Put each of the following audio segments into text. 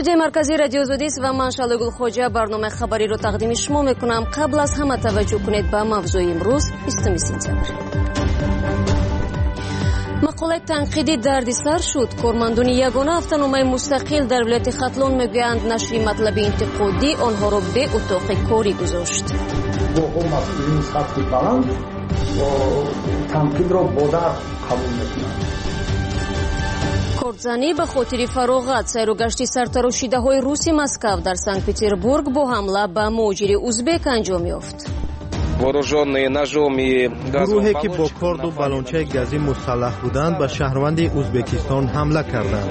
студияи марказии радио Зодист ва ман Шалогул Хоҷа барномаи хабариро тақдими шумо мекунам. Қабл аз ҳама таваҷҷӯҳ кунед ба мавзӯи имрӯз 20 сентябр. мақолаи танқидӣ дардисар шуд. Кормандони ягона автономаи мустақил дар вилояти Хатлон мегӯянд нашри матлаби интиқодӣ онҳоро бе утоқи корӣ гузошт. масъулини сатҳи баланд танқидро бо дард қабул мекунанд. кортзанӣ ба хотири фароғат. сайрогашти сартарошидаҳои руси Москав дар Санкт-Петербург бо ҳамла ба муҳоҷири узбек анҷом ёфт. гурӯҳе ки бо корду балончаи газӣ мусаллаҳ буданд ба шаҳрванди Узбекистон ҳамла карданд.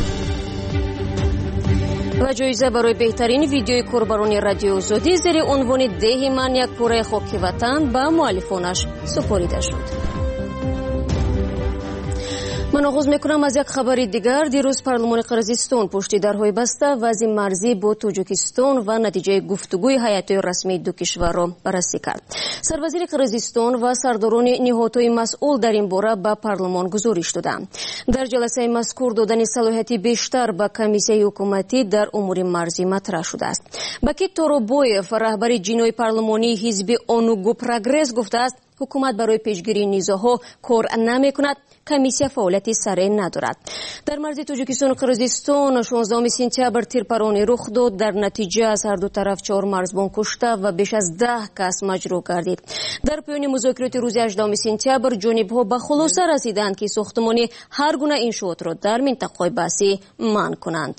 ва ҷоиза барои беҳтарин видеои корбарони радио Зодӣ зери унвони деҳи ман як пораи хоки ватан ба муаллифонаш супорида шуд. ман оғоз мекунам аз як хабари дигар. дирӯз парлумони Қирғизистон пушти дарҳои баста вазъи марзӣ бо Тоҷикистон ва натиҷаи гуфтугӯи ҳайатҳои расмии ду кишварро баррасӣ кард. сарвазири Қирғизистон ва сардорони ниҳодҳои масъул дар ин бора ба парлумон гузориш доданд. дар ҷаласаи мазкур додани салоҳияти бештар ба комиссияи ҳукуматӣ дар умури марзӣ матраҳ шудааст. Бакир Торобоев, раҳбари ҷинои парлумонии ҳизби Онугу Прогресс гуфтааст, ҳукумат барои пешгирии низоъҳо кор намекунад, комиссия фаъолияти сареъ надорад. дар марзи Тоҷикистону Қирғизистон 16 сентябр тирпаронӣ рух дод. дар натиҷа аз ҳарду тараф 4 марзбон кушта ва беш аз 10 кас маҷрӯҳ гардид. дар поёни музокироти рӯзи 18 сентябр ҷонибҳо ба хулоса расиданд ки сохтмони ҳар гуна иншоотро дар минтақаҳои баҳсӣ манъ кунанд.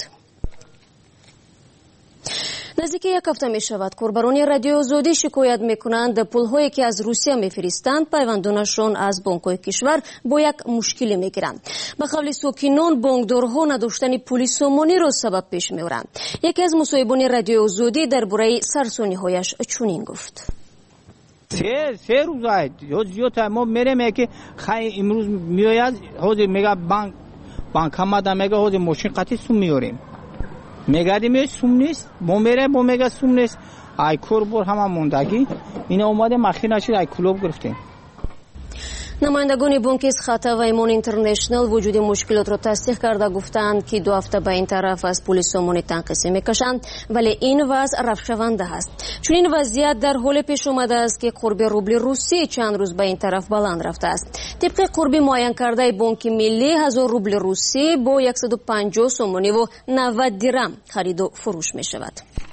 наздики як ҳафта мешавад корбарони радио Зодӣ шикоят мекунанд пулҳое ки аз Русия мефиристанд пайвандонашон аз бонкҳои кишвар бо як мушкилӣ мегиранд. ба қавли сокинон бонкдорҳо надоштани пули сомониро сабаб пеш меоранд. яке аз мусоҳибони радио Зодӣ дар бораи сарсониҳояш чунин гуфт. سه روز یا زیادتر ما میریم که خیلی امروز میآید حوض میگه بانک آمده میگه حوض ماشین قطعی سوم میاریم میگردیم سوم نیست ما میره با میگه سوم نیست ای کوربور همه موندگی اینا اومده مخینه شد ای کلوب گرفتیم. намояндагони бонки Схата ва Имон Интернешнл вуҷуди мушкилотро тасдиқ карда гуфтанд ки ду ҳафта ба ин тараф аз пули сомонӣ танқисӣ мекашанд, вале ин вазъ рафшаванда аст. чунин вазъият дар ҳоле пеш омадааст ки қурби рубли русӣ чанд рӯз ба ин тараф баланд рафтааст. тибқи қурби муайян кардаи бонки миллӣ 1000 рубли русӣ бо 150 сомониву 90 дирам хариду фурӯш мешавад.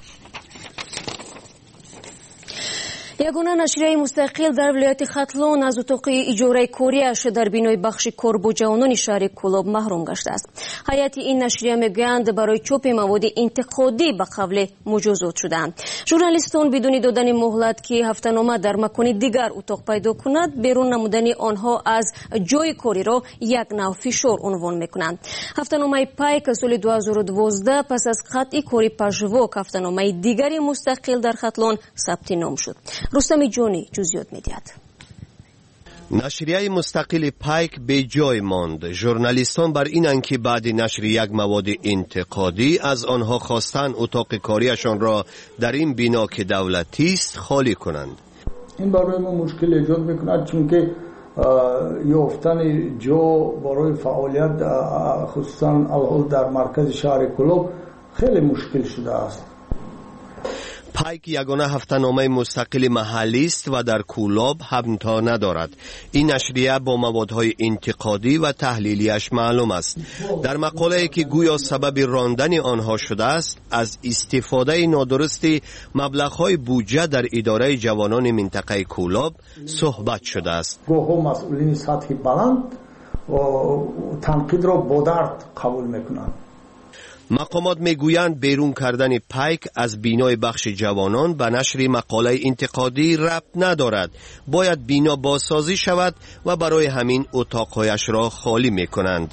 ягона нашрияи мустақил дар вилояти Хатлон аз утоқи иҷораи корияш дар бинои бахши кор бо ҷавонони шаҳри Кӯлоб маҳрум гаштааст. ҳайати ин нашрия мегӯянд барои чопи маводи интиқодӣ ба қавле муҷозот шудаанд. журналистон бидуни додани муҳлат ки ҳафтанома дар макони дигар утоқ пайдо кунад, берун намудани онҳо аз ҷои кориро як навъ фишор унвон мекунанд. ҳафтаномаи Пайк соли 2012 пас аз қатъи кори пажвок ҳафтаномаи дигари мустақил дар Хатлон сабти ном шуд. рустами ҷонӣ ҷузъиёт медиҳад. нашрияи мустақили Пайк беҷой монд. журналистон бар инанд ки баъди нашри як маводи интиқодӣ аз онҳо хостанд утоқи корияшонро дар ин бино ки давлатист холӣ кунанд. ин барои мо мушкил эҷод мекунад, чунки ёфтани ҷо барои фаъолият хусусан алҳол дар маркази шаҳри Кӯлоб хеле мушкил шудааст. Пайк ягона ҳафтаномаи мустақили маҳаллист ва дар Кӯлоб ҳамто надорад. ин нашрия бо маводҳои интиқодӣ ва таҳлилияш маълум аст. дар мақолае ки гӯё сабаби рондани онҳо шудааст, аз истифодаи нодурусти маблағҳои буҷа дар идораи ҷавонони минтақаи Кӯлоб суҳбат шудааст. гоҳҳо масъулини сатҳи баланд танқидро бо дард қабул мекунанд. мақомот мегӯянд берун кардани Пайк аз бинои бахши ҷавонон ба нашри мақолаи интиқодӣ рабт надорад. бояд бино бозсозӣ шавад ва барои ҳамин утоқҳояшро холӣ мекунанд.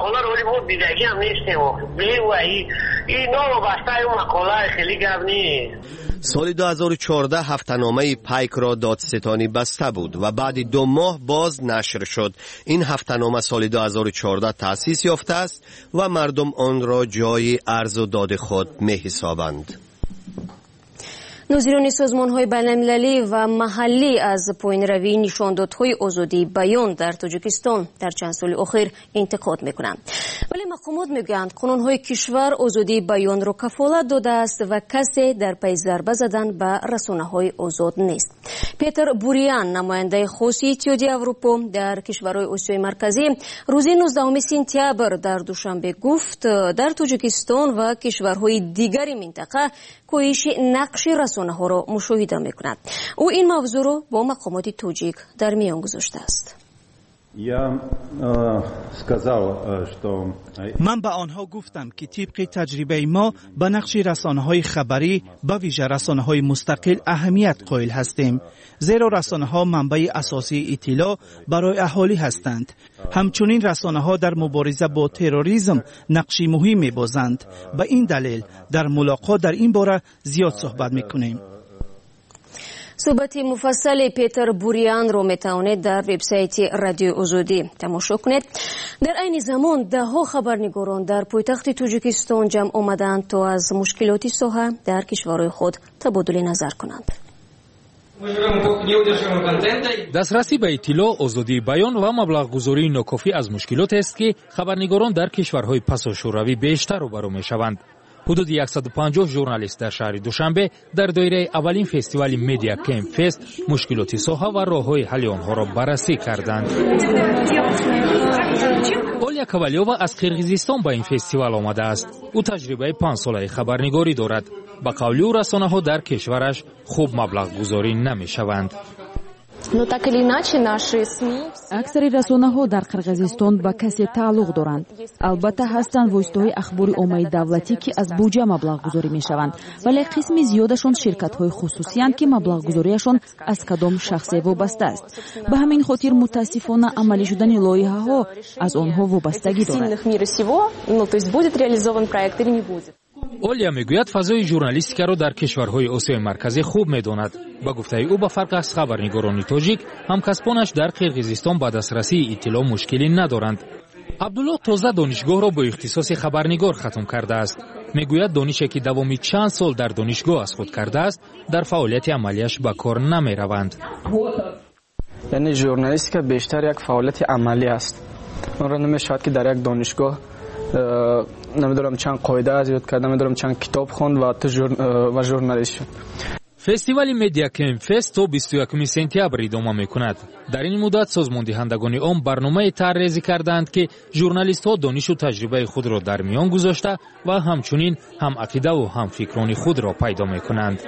соли 2014 ҳафтаномаи Пайкро додситонӣ баста буд ва баъди 2 моҳ боз нашр шуд. ин ҳафтанома соли 2014 таъсис ёфтааст ва мардум онро ҷои арзу доди худ меҳисобанд. ناظران سازمان‌های بین‌المللی و محلی از پایین‌روی نشاندادهای آزادی بیان در تاجیکستان در چند سال اخیر انتقاد می‌کنند. ولی مقامات میگویند قانون‌های کشور آزادی بیان را کفالت داده است و کسی در پی ضربه زدن به رسانه‌های آزاد نیست. پیتر بوریان، نماینده خاص اتحادیه اروپا در کشورهای آسیای مرکزی، روز 19 سپتامبر در دوشنبه گفت در تاجیکستان و کشورهای دیگری منطقه کاهش نقش رسانه‌ها را مشاهده می‌کند. او این موضوع را با مقامات تاجیک در میان گذاشته است. من به آنها گفتم که طبق تجربه ما به نقش رسانه‌های خبری به ویژه رسانه‌های مستقل اهمیت قائل هستیم، زیرا رسانه‌ها منبع اساسی اطلاع برای اهالی هستند. همچنین رسانه‌ها در مبارزه با تروریسم نقشی مهمی بازند. به این دلیل در ملاقات در این باره زیاد صحبت می‌کنیم. صحبت مفصل پیتر بوریان رو میتوانید در وبسایت رادیو آزادی تماشا کنید. در این زمان دهها خبرنگاران در پایتخت تاجیکستان جمع آمدند تا از مشکلات ساحه در کشورهای خود تبادل نظر کنند. دسترسی به اطلاع، آزادی بیان و مبلغ گذاری ناکافی از مشکلات است که خبرنگاران در کشورهای پس از شوروی بیشتر روبرو میشوند. حدود 150 ژورنالیست در شهر دوشنبه در دایره اولین فستیوال مدیا کمپ فست مشکلات ساحه و راه‌های حل آنها را بررسی کردند. اولیا کوالیووا از قرقیزستان به این فستیوال آمده است. او تجربه 5 ساله خبرنگاری دارد. به قول او رسانه‌ها در کشورش خوب مبلغ گذاری نمی‌شوند. اکثر رسانه‌ها در قرقیزستان با کسی تعلق دارند. البته هستند واسطه‌های اخباری عمومی دولتی که از بودجه مبلغ گذاری می‌شوند، ولی قسم زیادشون شرکت‌های خصوصی اند که مبلغ گذاریشان از کدام شخصی وابسته است. به همین خاطر متاسفانه عملی شدن لایحه‌ها از آنها وابستگی دارد. اولیا میگوید فضای ژورنالیستیک را در کشورهای آسیای مرکزی خوب میداند. با گفته او به فرق از خبرنگاران تاجیک، همکسبانش در قرقیزستان با دسترسی اطلاع مشکلی ندارند. عبدالله تازه دانشگاه را با اختصاص خبرنگار ختم کرده است. میگوید دانشی که دوامی چند سال در دانشگاه از خود کرده است، در فعالیت عملیش به کار نمیروند. یعنی ژورنالیستیک بیشتر یک فعالیت عملی است. اون را نمیشود که در یک دانشگاه نمیدونم چند قاعده از یاد کردم، نمیدونم چند کتاب خوند و ژورنالیست شد. فستیوال مدیا کمپ فست تا 21 سپتامبر ادامه میکند. در این مدت سازمان دهندگان آن برنامه طرحریزی کردند که ژورنالیست‌ها دانش و تجربه خود را در میان گذاشته و همچنین هم عقیده و هم فکران خود را پیدا میکنند.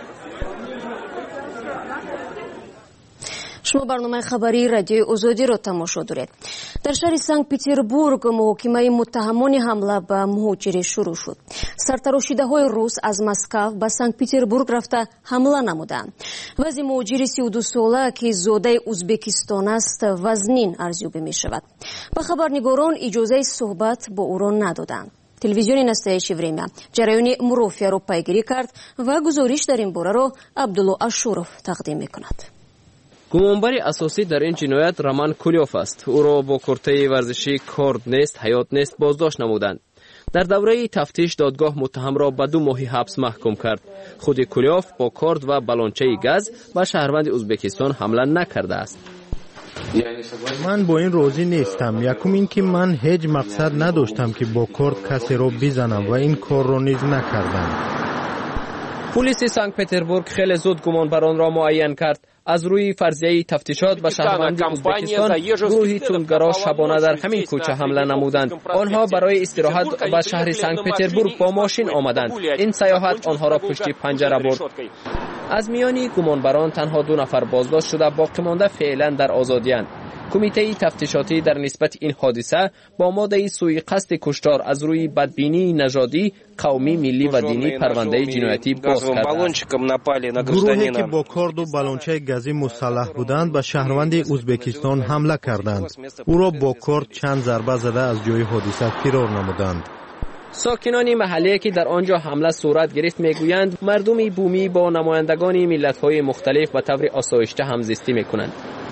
شما برنامه خبری رادیو آزادی را تماشا دارید. در شهر سنت پتربورگ محاکمه متهمان حمله به مهاجر شروع شد. سرتراشیده‌های روس از مسکو به سنت پتربورگ رفته حمله نمودند. وزیر مهاجر 32 ساله که زاده ازبکستان است وزنین ارزیابی می شود. به خبرنگاران اجازه صحبت با او را ندادند. تلویزیون نستایش وریمه جریان مرافعه را پیگیری کرد و گزارش در این باره را عبدالله اشورов تقدیم می کند. گمانبر اساسی در این جنایت رامان کولیوف است. او را با کرته ورزشی کارد نیست حیات نیست بازداشت نمودند. در دوره تفتیش دادگاه متهم را به 2 ماه حبس محکوم کرد. خود کولیوف با کارد و بلانچه گاز و شهروند ازبکستان حمله نکرده است. من با این راضی نیستم. یکم این که من هیچ مقصد نداشتم که با کارد کسی را بزنم و این کار را نیز نکردم. پلیس سنت پتربورگ خیلی زود گمانبران را معین کرد. از روی فرضیه تفتیشات به شهروند ازبکستان گروهی تندگرا شبانه در همین کوچه حمله نمودند. آنها برای استراحت به شهر سنت پتربورگ با ماشین آمدند. این سیاحت آنها را پشت پنجره برد. از میان گمانبران تنها 2 نفر بازداشت شده، باقی مانده فعلا در آزادی‌اند. کمیته تفتیشاتی در نسبت این حادثه با ماده سوء قصد کشتار از روی بدبینی نژادی، قومی، ملی و دینی پرونده جنایتی باز کرده. گروهی که با کارد و بلانچه گازی مسلح بودند به شهروند ازبکستان حمله کردند. او را با کارد چند ضربه زده از جای حادثه فرار نمودند. ساکنان محلی که در آنجا حمله صورت گرفت میگویند مردم بومی با نمایندگان ملت‌های مختلف به طور آسایشته همزیستی میکنند.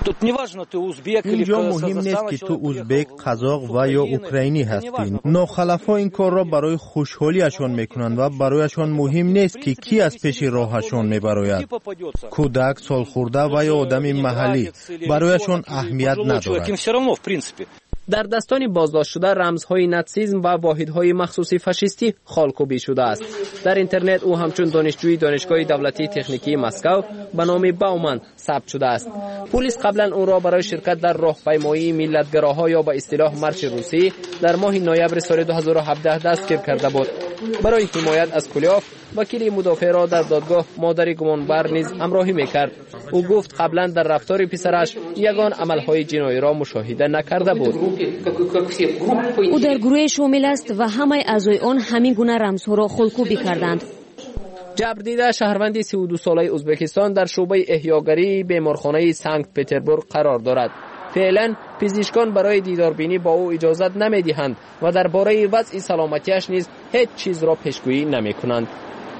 اینجا مهم نیست که تو ازبک، قزاق و یا اوکراینی هستی. ناخلفا این کار را برای خوشحالیشان میکنند و برایشان مهم نیست که کی از پیش راهشان میبراید. کودک، سالخورده و یا آدم محلی برایشان اهمیت ندارد. در دستان بازداشت شده رمزهای ناتسیسم و واحدهای مخصوصی فاشیستی خالکوبی شده است. در اینترنت او همچون دانشجوی دانشگاه دولتی تکنیکی مسکو به نام باومن ثبت شده است. پلیس قبلا او را برای شرکت در راهپیمایی ملتگراها یا به اصطلاح مارش روسی در ماه نوامبر سال 2017 دستگیر کرده بود. برای حمایت از کلیاف وکیل مدافع را در دادگاه مادر گمانبر نیز همراهی میکرد. او گفت قبلا در رفتار پسرش یگان عملهای جنایی را مشاهده نکرده بود. او در گروه شامل است و همه اعضای آن همین گونه رمزها را خالکوبی کردند. جبردیده شهروند 32 ساله ازبکستان در شعبه احیاگری بیمارخانه سنت پتربورگ قرار دارد. فعلا پزشکان برای دیداربینی با او اجازت نمیدهند و درباره وضع سلامتیش نیز هیچ چیز را پیشگویی نمیکنند.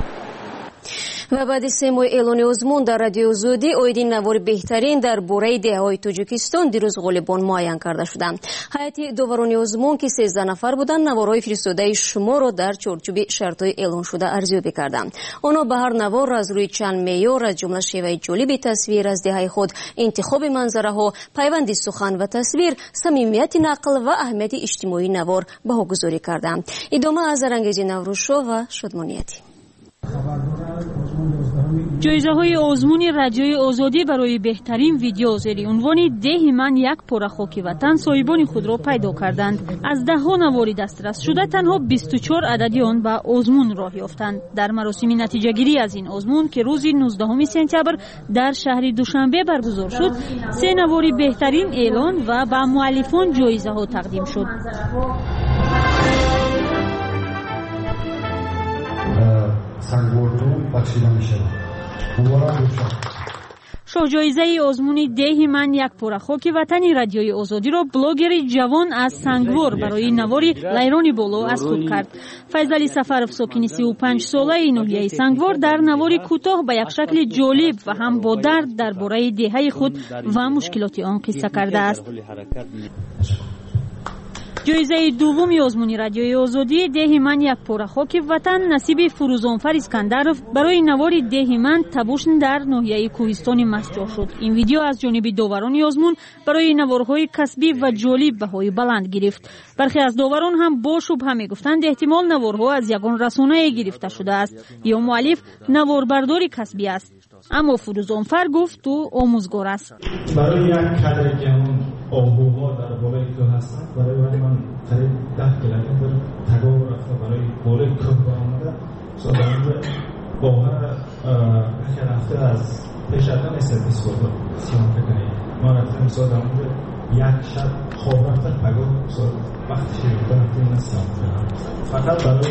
و بعد 3 ماه اعلان آزمون در رادیو آزادی اویدین نوار بهترین در باره دههای تاجیکستان دیروز غالبان معین کرده شدند. هیئت داوران آزمون که 13 نفر بودند نوارهای فرستاده شما را در چارچوب شرطهای اعلان شده ارزیابی کردند. آنها به هر نوار از روی چند معیار از جمله شیوه جالب تصویر از دهه خود، انتخاب منظره ها، پیوند سخن و تصویر، صمیمیت نقل و اهمیت اجتماعی نوار بهاگذاری کردند. ادامه از رنگیزی نوروز و شادمانیتی. جایزه‌های آزمون رادیوی آزادی برای بهترین ویدیو زیر عنوان ده من یک پاره خاک وطن صاحبان خود را پیدا کردند. از ده‌ها نوار دسترس شده تنها 24 عددی آن به آزمون راه یافتند. در مراسم نتیجه گیری از این آزمون که روز 19 سپتامبر در شهر دوشنبه برگزار شد، 3 نوار بهترین اعلان و به مؤلفان جایزه‌ها تقدیم شد. شاه جایزه آزمون ده من یک پاره خاک وطن رادیوی آزادی را بلاگر جوان از سنگوار برای نواری لیرانی بالا از خود کرد. فیضعلی سفرов ساکن 35 ساله ناحیه سنگوار در نواری کوتاه به یک شکل جالب و هم با درد درباره دهه خود و مشکلات آن قصه کرده است. جایزه دوم آزمون رادیوی آزادی ده من یک پاره خاک وطن نصیب فروزانفر اسکندرov برای نوار ده من تبوشن در ناحیه کوهستان مسجد شد. این ویدیو از جانب داوران آزمون برای نوارهای کسبی و جالب بهای بلند گرفت. برخی از داوران هم با شبهه میگفتند احتمال نوارها از یگان رسانه گرفته شده است یا مؤلف نواربردار کسبی است. اما فروزانفر گفت تو آموزگار است. برای یک کادر که اون آهوها در بالای کوه هستند، برای من قریب 10 کیلومتر تگاه رفته برای بالای کوه آمده. سازنده باور که رفته از پیش از من سرویس بود سیام کنید. ما رفتیم سازنده یک شب خواب رفته تگاه وقتی شروع رفتیم سیام کنید. فقط برای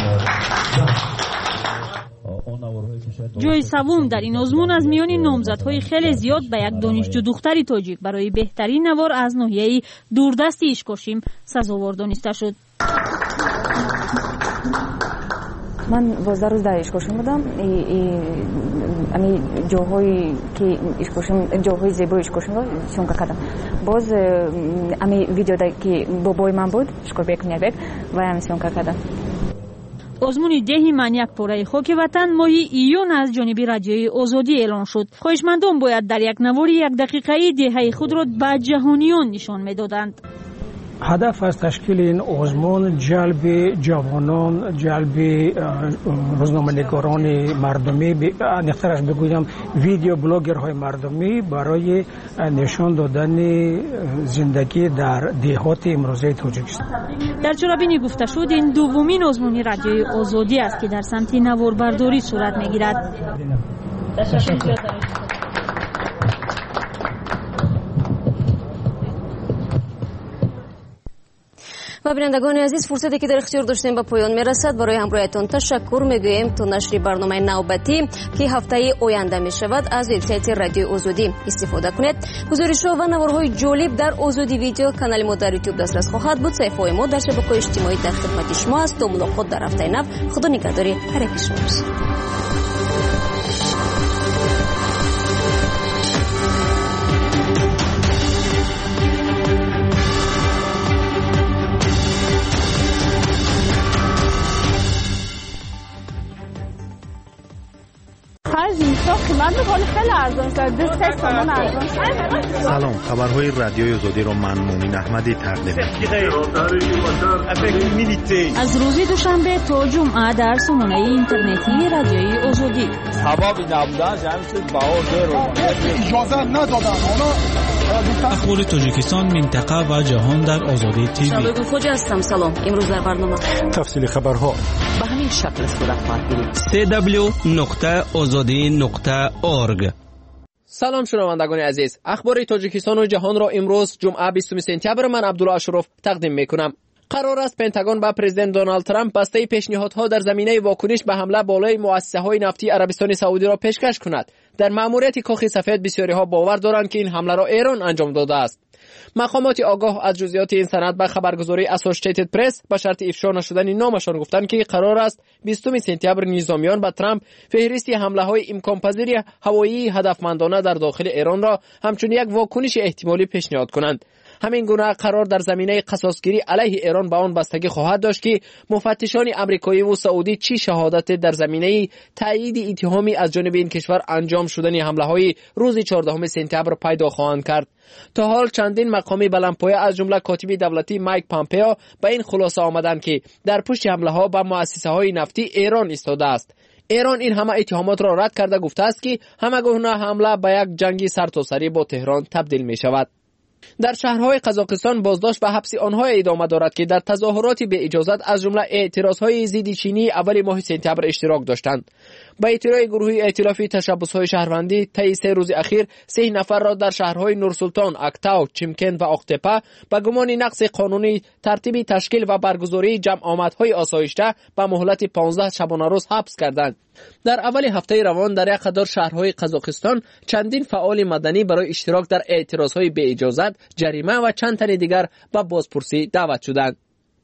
جای سوم در این آزمون از میان نامزدهای خیلی زیاد به یک دانشجو دختری تاجیک برای بهترین نوار از ناحیه دوردست اشکاشیم سزاوار دانسته شد. من 12 روز در اشکاشیم بودم. امی جاهایی که اشکاشیم، جاهای زیبای اشکاشیم رو سیمکا کردم. باز امی ویدیو که بابای من بود اشکاربک میابک و امی سیمکا کردم. آزمون ده من یک پاره خاک وطن ماه ایون از جانب رادیوی آزادی اعلان شد. خواهشمندان باید در یک نوار 1 دقیقه‌ای دهه خود را به جهانیان نشان میدادند. هدف از تشکیل این آزمون جلب جوانان، جلب روزنامه‌نگاران مردمی، نخترش بگویم ویدیو بلاگرهای مردمی برای نشان دادن زندگی در دهات امروزه تاجیکستان. در چرابینی گفته شد این دومین آزمون رادیوی آزادی است که در سمت نواربرداری صورت میگیرد. و بینندگان عزیز فرصتی که در اختیار داشتیم به پایان میرسد. برای همراهیتان تشکر میگوییم. تا نشر برنامه نوبتی که هفته آینده می شود از وبسایت رادیو آزادی استفاده کنید. گزارش‌ها و نوارهای جالب در آزادی ویدیو کانال ما در یوتیوب دسترس خواهد بود. صفحه ما در شبکه‌های اجتماعی در خدمت شما است. تا ملاقات در هفته نو. خدا نگهداری هر یک شما باشید. سلام، خبرهای رادیوی آزادی را من مومن احمدی تقدیم می‌کنم. از روز دوشنبه تا جمعه در سامانه اینترنتی رادیوی آزادی. اخبار تاجیکستان، منطقه و جهان در آزادی تیوی. شبکه فوج هستم. سلام. امروز در برنامه تفصیل خبرها به همین شکل صورت خواهد گرفت. www.azadi.org. سلام شنوندگان عزیز، اخبار تاجیکستان و جهان را امروز جمعه 20 سپتامبر من عبدالله اشرف تقدیم میکنم. قرار است پنتاگون با پرزیدنت دونالد ترامپ بسته پیشنهادها در زمینه واکنش به حمله بالای مؤسسه‌های نفتی عربستان سعودی را پیشکش کند. در مأموریت کاخ سفید بسیاری‌ها باور دارند که این حمله را ایران انجام داده است. مقامات آگاه از جزئیات این سند به خبرگزاری اسوسییتد پرس به شرط افشا نشدن نامشان گفتند که قرار است 20 سپتامبر نظامیان به ترامپ فهرست حمله‌های امکان‌پذیر هوایی هدفمندانه در داخل ایران را همچون یک واکنش احتمالی پیشنهاد کنند. همین گونه قرار در زمینه قصاصگیری علیه ایران به آن بستگی خواهد داشت که مفتشان آمریکایی و سعودی چی شهادت در زمینه تایید اتهامی از جانب این کشور انجام شدن حمله‌های روز 14 سپتامبر پیدا خواهند کرد. تا حال چندین مقامی بلندپایه از جمله کاتب دولتی مایک پامپئو به این خلاصه آمدند که در پشت حمله‌ها به مؤسسه‌های نفتی ایران ایستاده است. ایران این همه اتهامات را رد کرده گفته است که همه گونه حمله به یک جنگ سرتاسری با تهران تبدیل می شود. در شهرهای قزاقستان بازداشت به حبس آنها ادامه دارد که در تظاهرات به اجازت از جمله اعتراضهای ضد چینی اول ماه سپتامبر اشتراک داشتند. با اطلاع گروه ائتلاف تشبس‌های شهروندی طی 3 روز اخیر 3 نفر را در شهرهای نورسلطان، اکتاو، چیمکن و آختپه به گمان نقض قانونی ترتیب تشکیل و برگزاری جمع‌آمدهای آسایشته به مهلت 15 شبانه روز حبس کردند. در اول هفته روان در یک قطار شهرهای قزاقستان چندین فعال مدنی برای اشتراک در اعتراضهای به اجازت، جریمه و چند تن دیگر به بازپرسی دعوت شدند.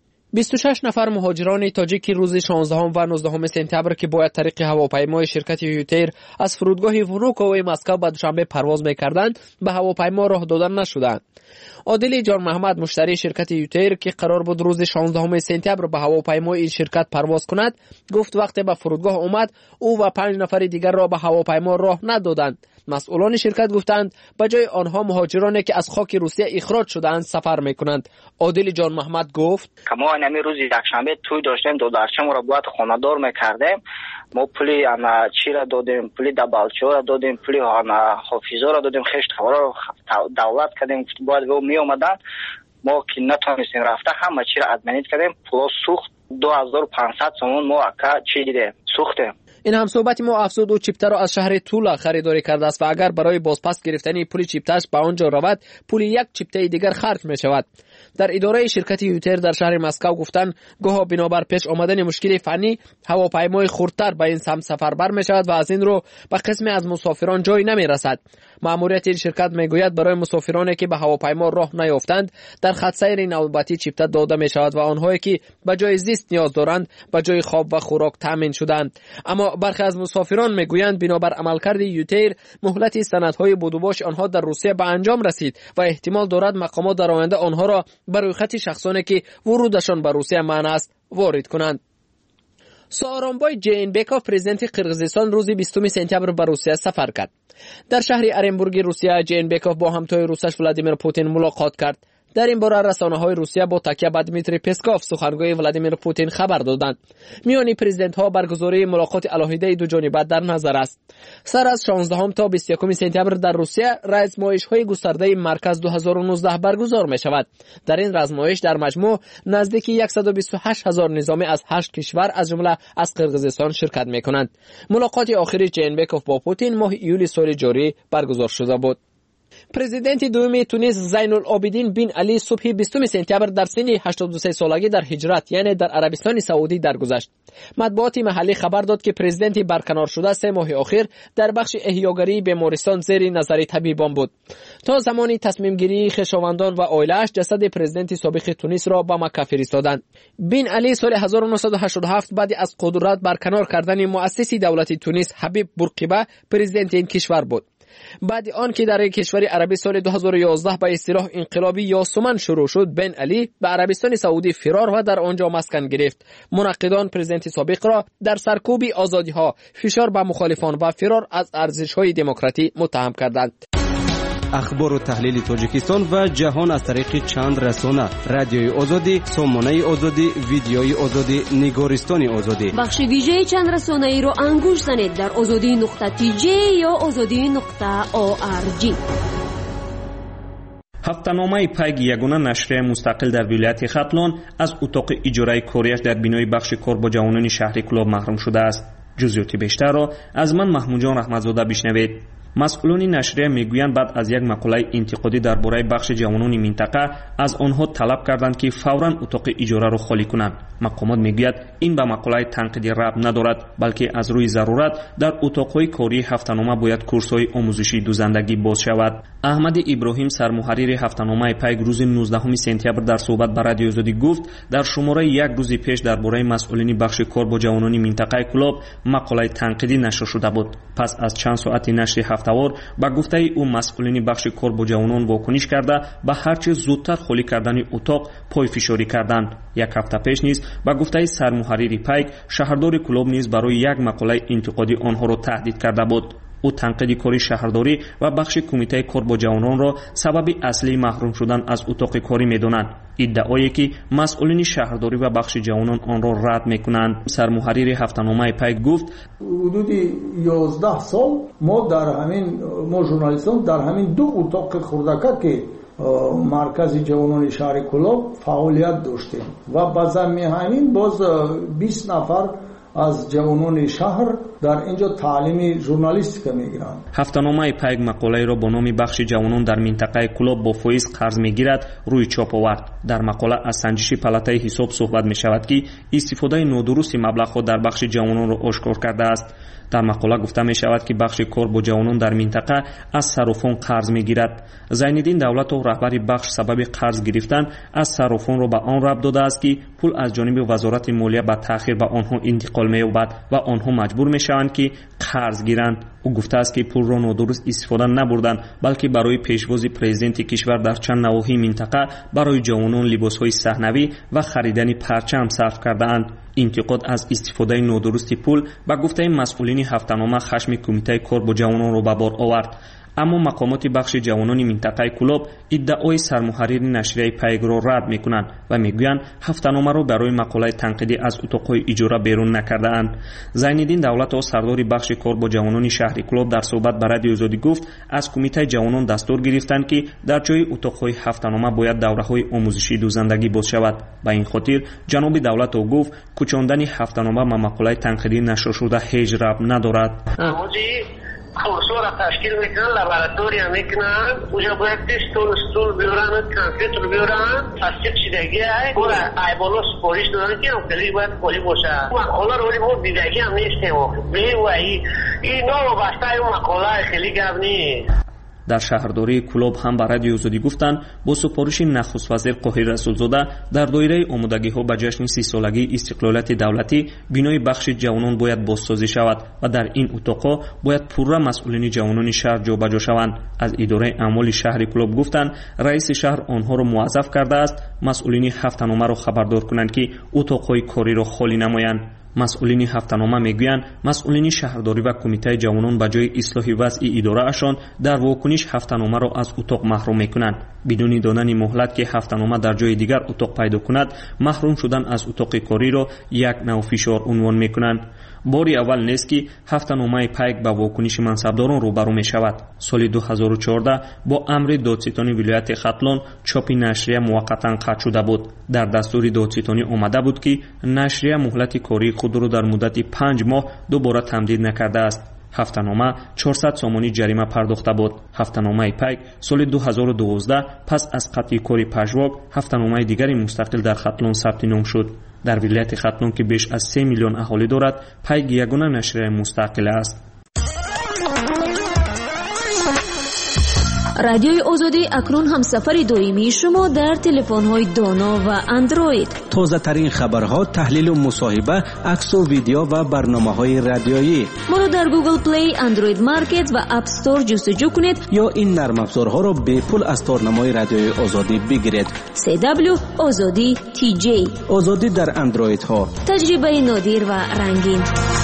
26 نفر مهاجران تاجیک روز 16 و 19 سپتامبر که باید طریق هواپیمای شرکت یوتیر از فرودگاه ونوکوی مسکو به دوشنبه پرواز می‌کردند به هواپیما راه دادن نشدند. عادل جان محمد مشتری شرکت یوتیر که قرار بود روز 16 سپتامبر به هواپیمای این شرکت پرواز کند گفت وقتی به فرودگاه آمد او و 5 نفر دیگر را به هواپیما راه ندادند. مسئولان شرکت گفتند به جای آنها مهاجرانی که از خاک روسیه اخراج شده‌اند سفر می‌کنند. عادل جان محمد گفت ما همین روز یکشنبه توی داشتیم، دو درچه ما را باید خانه‌دار می‌کردیم. ما پولی انا چی را دادیم، پولی دبالچو را دادیم، پولی انا حافظا را دادیم، خشت خبر را دولت کردیم باید و می اومدن. ما که نتونستیم رفته همه چی را ادمنیت کردیم، پول سوخت 2500 سومون ما اکا چی دیده سوخته. این هم صحبت ما افزود و چیپته را از شهر تولا خریداری کرده است و اگر برای بازپس گرفتن پول چیپتهش به آنجا رود پول یک چیپته دیگر خرج می شود. در اداره شرکت یوتیر در شهر مسکو گفتند گاه بنابر پیش آمدن مشکل فنی هواپیمای خردتر به این سمت سفر بر می شود و از این رو به قسمی از مسافران جای نمی رسد. مأموریت این شرکت می گوید برای مسافرانی که به هواپیما راه نیافتند در خط سیر نوبتی چیپته داده می شود و آنهایی که به جای زیست نیاز دارند به جای خواب و خوراک تامین شدند. اما برخی از مسافران می گویند بنابر عملکرد یوتیر مهلت سندهای بدوباش آنها در روسیه به انجام رسید و احتمال دارد مقامات در آینده آنها را برای خط شخصانی که ورودشان به روسیه منع است وارد کنند. سارانبای جینبکوف پرزیدنت قرقیزستان روز 20 سپتامبر به روسیه سفر کرد. در شهر ارنبورگ روسیه جینبکوف با همتای روسش ولادیمیر پوتین ملاقات کرد. در این باره رسانه‌های روسیه با تکیه به دمیتری پسکوف سخنگوی ولادیمیر پوتین خبر دادند. میان پرزیدنت‌ها برگزاری ملاقات علاهیده دو جانبه در نظر است. سر از 16 تا 21 سپتامبر در روسیه رزمایش‌های گسترده مرکز 2019 برگزار می‌شود. در این رزمایش در مجموع نزدیک 128,000 نظامی از 8 کشور از جمله از قرقیزستان شرکت می‌کنند. ملاقات آخری جینبکوف با پوتین ماه ایول سال جاری برگزار شده بود. پرزیدنت دوم تونس زین العابدین بن علی صبح 20 سپتامبر در سن 83 سالگی در هجرت یعنی در عربستان سعودی درگذشت. مطبوعات محلی خبر داد که پرزیدنت برکنار شده 3 ماه اخیر در بخش احیاگری بیمارستان زیر نظر طبیبان بود. تا زمانی تصمیم گیری خویشاوندان و عائله‌اش جسد پرزیدنت سابق تونس را به مکه فرستادند. بن علی سال 1987 بعد از قدرت برکنار کردن مؤسس دولت تونس حبیب بورقیبه پرزیدنت این کشور بود. بعد آن که در کشور عربی سال 2011 به اصطلاح انقلاب یاسمن شروع شد، بن علی به عربستان سعودی فرار و در آنجا مسکن گرفت. منقدان پرزیدنت سابق را در سرکوب آزادی‌ها، فشار به مخالفان و فرار از ارزش‌های دموکراتی متهم کردند. اخبار و تحلیل تاجیکستان و جهان از طریق چند رسانه: رادیوی آزادی، سامانه آزادی، ویدیوی آزادی، نگارستان آزادی. بخش ویژه چند رسانه ای رو انگوش زنید در azadi.tj یا azadi.org. هفته‌نامه پیگ یگانه نشریه مستقل در ولایت ختلان از اتاق اجاره کاریش در بینای بخش کار با جوانان شهری کلاب محروم شده است. جزئیات بیشتر را از من محمود جان رحمتزاده بشنوید. مسئولان نشریه میگویند بعد از یک مقاله انتقادی درباره بخش جوانان منطقه از آنها طلب کردند که فوراً اتاق اجاره را خالی کنند. مقامات میگوید این به مقاله تنقیدی ربط ندارد، بلکه از روی ضرورت در اتاقهای کاری هفته‌نامه باید کورس‌های آموزشی دوزندگی باز شود. احمد ابراهیم سرمحرر هفته‌نامه پیگ روز 19 سپتامبر در صحبت با رادیو آزادی گفت در شماره یک روز پیش درباره مسئولین بخش کار با جوانان منطقه کلاب مقاله تنقیدی نشر شده بود. پس از چند ساعت نشر هفته‌وار با گفته او مسئولین بخش کار با جوانان واکنش کرده به هر چه زودتر خالی کردن اتاق پای فشاری کردند. یک هفته پیش نیز با گفته سرمحرر پیگ شهردار کلاب نیز برای یک مقاله انتقادی آنها را تهدید کرده بود. او تنقیدی کاری شهرداری و بخش کمیته کار با جوانان را سبب اصلی محروم شدن از اتاق کاری می‌دانند. ادعایی که مسئولین شهرداری و بخش جوانان آن را رد می‌کنند. سرمحرر هفته‌نامه پیگ گفت حدود 11 سال ما ژورنالیستان در همین دو اتاق خردکه که مرکز جوانان شهر کلاب فعالیت داشتیم و با ضمن همین باز 20 نفر از جوانان شهر در اینجا تعلیم ژورنالیستیک میگیرند. هفته‌نامه پیگ مقاله را با نام بخش جوانان در منطقه کلاب با فایز قرض میگیرد روی چاپ آورد. در مقاله از سنجش پلاته حساب صحبت می شود که استفاده نادرست مبلغ‌ها در بخش جوانان را آشکار کرده است. در مقاله گفته می شود که بخش کار با جوانان در منطقه از صرافان قرض می گیرد. زینالدین دولت و رهبر بخش سبب قرض گرفتن از صرافان را به آن ربط داده است که پول از جانب وزارت مالیه به تأخیر به آنها انتقال می یابد و آنها مجبور می شوند که قرض گیرند. او گفته است که پول را نادرست استفاده نبردند، بلکه برای پیشواز پرزیدنت کشور در چند نواحی منطقه برای جوانان لباس‌های صحنوی و خریدن پرچم صرف کرده‌اند. انتقاد از استفاده نادرست پول به گفته مسئولین هفته‌نامه خشم کمیته کار با جوانان را به بار آورد. اما مقامات بخش جوانان منطقه کلاب ادعای سرمحرر نشریه پیگ را رد میکنند و میگویند هفته‌نامه را برای مقاله تنقیدی از اتاقهای اجاره بیرون نکرده اند. زینالدین دولت و سردار بخش کار با جوانان شهر کلاب در صحبت با رادیو آزادی گفت از کمیته جوانان دستور گرفتند که در جای اتاقهای هفته‌نامه باید دوره‌های آموزشی دوزندگی باز شود. به این خاطر جناب دولت او گفت کوچاندن هفته‌نامه به مقاله تنقیدی نشر شده هیچ ربط ندارد. کورس‌ها را تشکیل میکنن، لابراتوری هم میکنن، اونجا باید استول بیارن، کامپیوتر بیارن، تصدیق شدگی های برای ایبالا سپاریش دادن که خیلی باید خالی باشه. مقاله رو ولی ما دیدگی هم نیستیم و این نام بسته این مقاله خیلی گپ نیست. در شهرداری کلاب هم به رادیو آزادی گفتند با سفارش نخست وزیر قاهر رسولزاده در دایره آمادگی‌ها به جشن 30 سالگی استقلالیت دولتی بینای بخش جوانان باید بازسازی شود و در این اتاق‌ها باید پورا مسئولین جوانان شهر جابجا شوند. از اداره اموال شهر کلاب گفتند رئیس شهر آنها را موظف کرده است مسئولین هفته‌نامه را خبردار کنند که اتاق‌های کاری را خالی نمایند. مسئولین هفته‌نامه میگویند مسئولین شهرداری و کمیته جوانان به جای اصلاح وضع اداره اشان در واکنش هفته‌نامه را از اتاق محروم میکنند. بدون دادن مهلت که هفته‌نامه در جای دیگر اتاق پیدا کند، محروم شدن از اتاق کاری را یک نوع فشار عنوان میکنند. باری اول نیست که هفته‌نامه پیگ با واکنش منصبداران روبرو می شود. سال 2014 با امر دادستانی ولایت ختلان چاپ نشریه موقتا قطع شده بود. در دستور دادستانی آمده بود که نشریه مهلت کاری خود را در مدت 5 ماه دوباره تمدید نکرده است. هفته‌نامه 400 سامانی جریمه پرداخته بود. هفته‌نامه پیگ سال 2012 پس از قطع کاری پژواک هفته‌نامه دیگری مستقل در ختلان ثبت نام شد. در ولایت ختلان که بیش از 3 میلیون اهالی دارد، پیگ یگانه نشریه مستقل است. رادیوی آزادی اکنون همسفر دائمی شما در تلفن‌های دانا و اندروید. تازه ترین خبرها، تحلیل و مصاحبه، عکس و ویدیو و برنامه‌های رادیویی. ما را در گوگل پلی، اندروید مارکت و اپ استور جستجو کنید یا این نرم افزارها را به پول از تارنمای رادیوی آزادی بگیرید. CW آزادی TJ. آزادی در اندروید ها. تجربه نادر و رنگین.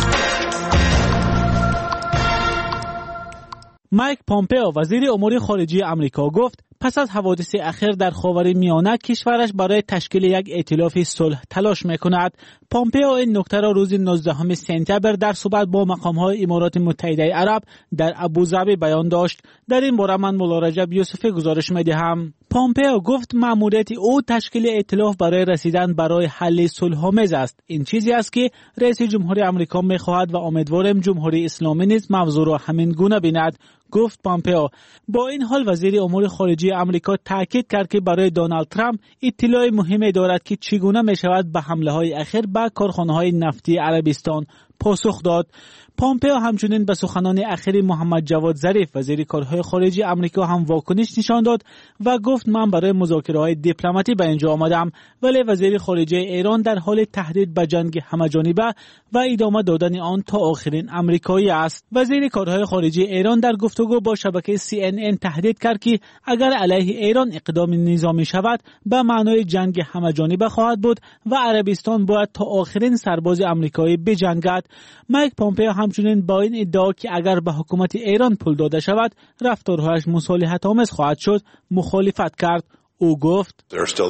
مایک پامپئو وزیر امور خارجه آمریکا گفت پس از حوادث اخیر در خاورمیانه کشورش برای تشکیل یک ائتلاف صلح تلاش میکند. پامپئو این نکته را روز 19 سپتامبر در صحبت با مقام‌های امارات متحده عرب در ابوظبی بیان داشت. در این باره من مولا رجب یوسفی گزارش می‌دهم. پامپئو گفت مأموریت او تشکیل ائتلاف برای رسیدن برای حل صلح‌آمیز است. این چیزی است که رئیس جمهوری آمریکا می‌خواهد و امیدوارم جمهوری اسلامی نیز موضوع را همین گونه بیند، گفت پامپئو. با این حال وزیر امور خارجه آمریکا تاکید کرد که برای دونالد ترامپ اطلاع مهمی دارد که چگونه می‌شود به حمله‌های اخیر به کارخانه‌های نفتی عربستان پاسخ داد. پامپئو همچنین به سخنان اخیر محمد جواد ظریف وزیر کارهای خارجه آمریکا هم واکنش نشان داد و گفت من برای مذاکره‌های دیپلماتی به اینجا آمدم، ولی وزیر خارجه ایران در حال تهدید به جنگ همه‌جانبه و ادامه دادن آن تا آخرین آمریکایی است. وزیر کارهای خارجه ایران در گفتگو با شبکه CNN تهدید کرد که اگر علیه ایران اقدام نظامی شود به معنای جنگ همه‌جانبه خواهد بود و عربستان باید تا آخرین سرباز آمریکایی بجنگد. مایک پامپئو همچنین با این ادعا که اگر به حکومت ایران پول داده شود رفتارهایش مصالحت آمیز خواهد شد مخالفت کرد. او گفت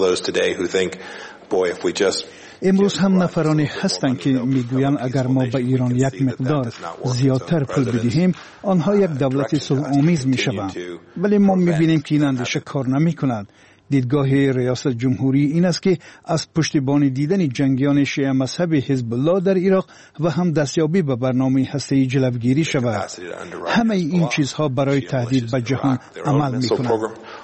امروز هم نفرانی هستند که میگویند اگر ما به ایران یک مقدار زیادتر پول بدهیم آنها یک دولت صلح‌آمیز میشوند، ولی ما میبینیم که این اندیشه کار نمیکند. دیدگاه ریاست جمهوری این است که از پشتیبانی دیدن جنگیان شیعه مذهب حزب الله در عراق و هم دستیابی به برنامه هسته‌ای جلوگیری شود. همه این چیزها برای تهدید به جهان عمل میکنند.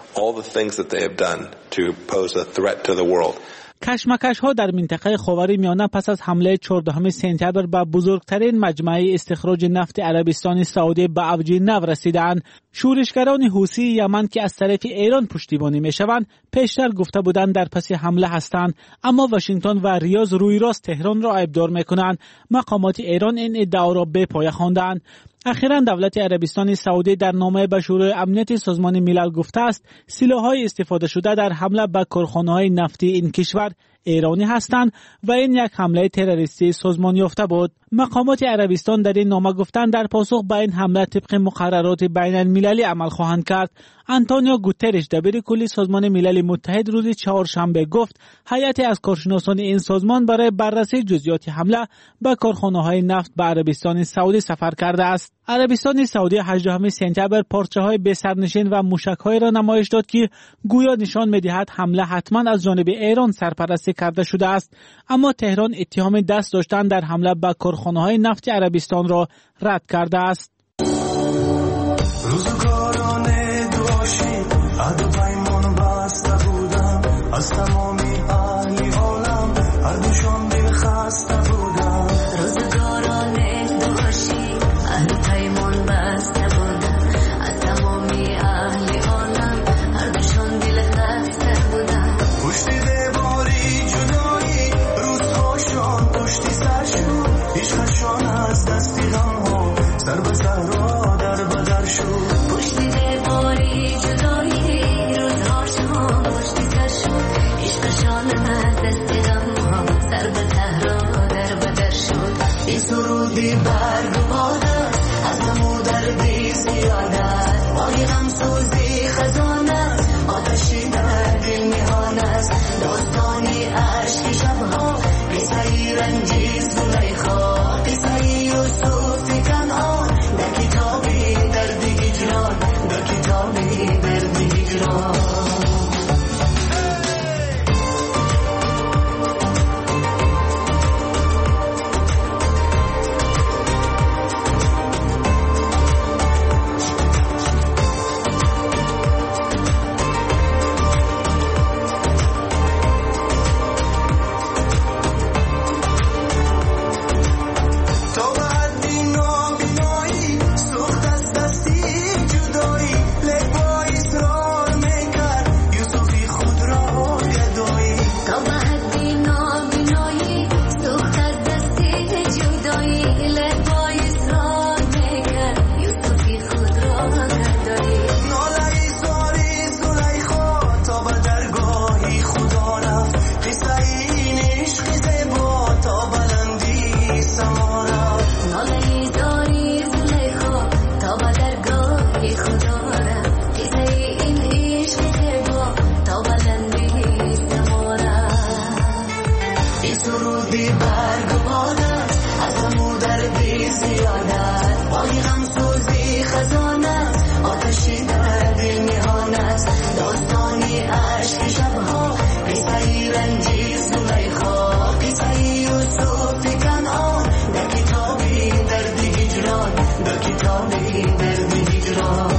کشمکش‌ها در منطقه خاورمیانه پس از حمله 14 سپتامبر به بزرگترین مجمع استخراج نفت عربستان سعودی به اوج نو رسیدند. شورشگران حوثی یمن که از طرف ایران پشتیبانی می‌شوند پیشتر گفته بودند در پس حمله هستند، اما واشنگتن و ریاض روی راست تهران را عیبدار می‌کنند. مقامات ایران این ادعا را به پای خواندند. اخیراً دولت عربستان سعودی در نامه به شورای امنیت سازمان ملل گفته است سلاح‌های استفاده شده در حمله به کارخانه‌های نفتی این کشور ایرانی هستند و این یک حمله تروریستی سازمان یافته بود. مقامات عربستان در این نامه گفتند در پاسخ به این حمله طبق مقررات بین المللی عمل خواهند کرد. آنتونیو گوترش دبیر کلی سازمان ملل متحد روز چهارشنبه گفت هیئتی از کارشناسان این سازمان برای بررسی جزئیات حمله به کارخانه‌های نفت به عربستان سعودی سفر کرده است. عربستان سعودی 18 سپتامبر پارچه‌های به سرنشین و موشک‌های را نمایش داد که گویا نشان می‌دهد حمله حتما از جانب ایران سرپرستی کرده شده است، اما تهران اتهام دست داشتن در حمله به کارخانه‌های نفت عربستان را رد کرده است. از تمامی اهل عالم هر دوشان دل خسته بودم، روزگاران دوشی هر پیمان بسته بودم، از تمامی اهل عالم هر دوشان دل خسته بودم. پشت دیواری جدایی روزهاشان پشت سرشون، عشقشان از دستی غمها سر به صحرا در بدر شد. پشت دیواری جدایی روزهاشان پشت سرشون، عشقشان از دست غمها سر به صحرا در بدر شد. این سرودی برگواده از غم و دردی زیاده، وای غم سوزی خزانه آتشی در دل نهان است. داستانی عشق شبها قصه رنجی زلیخا، قصه یوسف کنعان در کتابی درد هجران، در کتابی درد هجران. غمسوزی خزانه است آتشی در دل نهان است داستانی عشق شبها قصه رنجی زلیخا قصه یوسف کنعان در کتابی درد هجران در کتابی درد هجران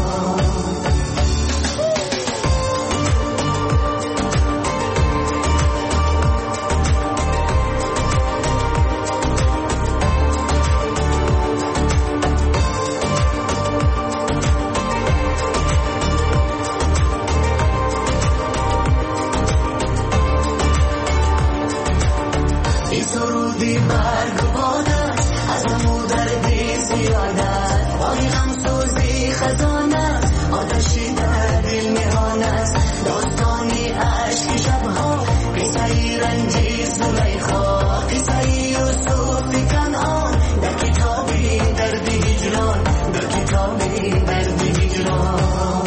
سرودی برگ بادت از امو دردی زیادت آهی غمسوزی خزانه آتشی در دل نهان است داستانی عشق شبها قصه رنجی زلیخا قصه یوسف کنعان در کتابی درد هجران در کتابی درد هجران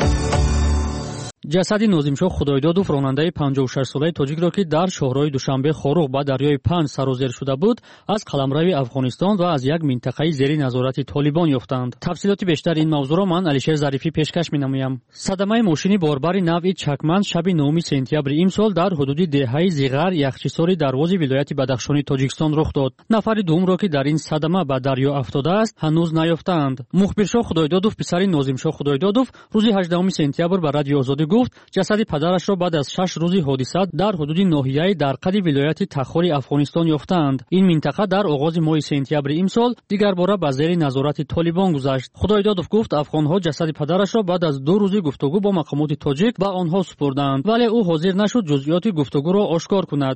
جسد نوزیمشاه خدایدادوف راننده 56 ساله توجیک را که در شهرهای دوشنبه خوروغ با دریای پنج سر و زیر شده بود از قلمرو افغانستان و از یک منطقه زیر نظارت طالبان یافتند. تفصیلات بیشتر این موضوع را من علیشیر ظریفی پیشکش می‌نمایم. صدمه ماشین باربر نوع چکمن شب 9 سپتامبر امسال در حدود دهه زیغر یخچیساری دروازی ولایت بدخشانی تاجیکستان رخ داد. نفر دوم را که در این صدمه به دریا افتاده است هنوز نیافتند. مخبرشاه خدایدادوف پسر نوزیمشاه خدایدادوف روز 18 سپتامبر به رادیو آزادی گفت جسد پدرش را بعد از 6 روز حادثه در حدود ناحیه درقد ولایت تخاری افغانستان یافتند. این منطقه در آغاز ماه سپتامبر امسال دیگر بار به زیر نظارت طالبان گذشت. خدایدادوف گفت افغانها جسد پدرش را بعد از 2 روز گفتگو با مقامات تاجیک به آنها سپردند ولی او حاضر نشد جزئیات گفتگو را آشکار کند.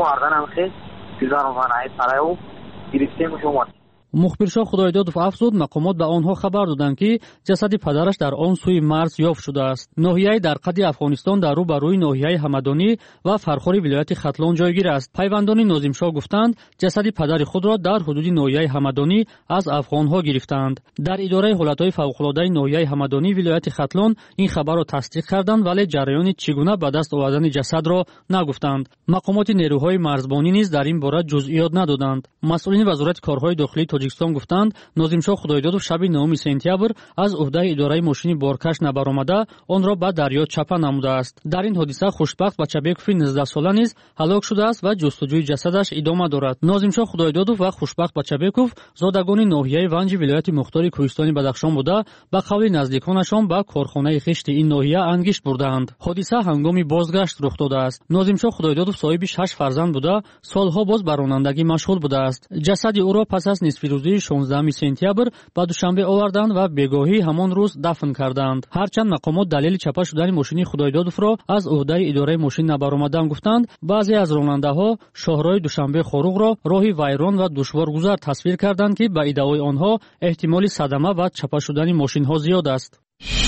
مخبرشاه خدایدادوف افزود مقامات به آنها خبر دادند که جسد پدرش در آن سوی مرز یافت شده است. ناحیه درقد افغانستان در روبروی ناحیه همدانی و فرخاری ولایت ختلان جایگیر است. پیوندان نوزیمشاه گفتند جسد پدر خود را در حدود ناحیه همدانی از افغانها گرفتند. در اداره حالتهای فوق‌العاده ناحیه همدانی ولایت ختلان این خبر را تصدیق کردند ولی جریان چگونه به دست آوردن جسد را نگفتند. مقامات نیروهای مرزبانی نیز در این باره جزئیات ندادند. مسئولین وزارت کارهای داخلی تاجیکستان گفتند نوزیمشاه خدایدادوف شب 9 سپتامبر از عهده اداره ماشین بارکش نبرآمده آن را به دریا چپه نموده است. در این حادثه خوشبخت بچه‌بکوف 19 ساله نیز هلاک شده است و جستجوی جسدش ادامه دارد. نوزیمشاه خدایدادوف و خوشبخت بچه‌بکوف زادگان ناحیه ونج ولایت مختار کوهستانی بدخشان بوده به قول نزدیکانشان به کارخانه خشت این ناحیه انگشت بردند. حادثه هنگامی بازگشت رخ داده است. نوزیمشاه خدایدادوف صاحب 6 فرزند بوده سالها باز بر رانندگی مشغول بوده است. جسد او را پس از نصف روزی 16 سپتامبر به دوشنبه آوردند و بگاهی همان روز دفن کردند. هرچند مقامات دلیل چپه شدن ماشین خدایدادوف را از عهده اداره ماشین نبرآمدن گفتند بعضی از راننده‌ها شهرهای دوشنبه خوروغ را راهی ویران و دشوارگذر تصویر کردند که به ادعای آنها احتمال صدمه و چپه شدن ماشین‌ها زیاد است.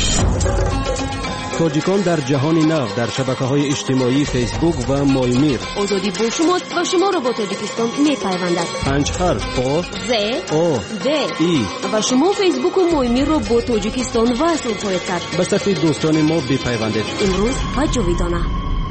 تاجیکان در جهان نو در شبکه‌های اجتماعی فیسبوک و مایمیر آزادی با شماست و شما را با تاجیکستان می‌پیوندد. 5 حرف آ ز او د ای و شما فیسبوک و مایمیر را با تاجیکستان وصل خواهید کرد. به صف دوستان ما بپیوندید. امروز و جاویدانه.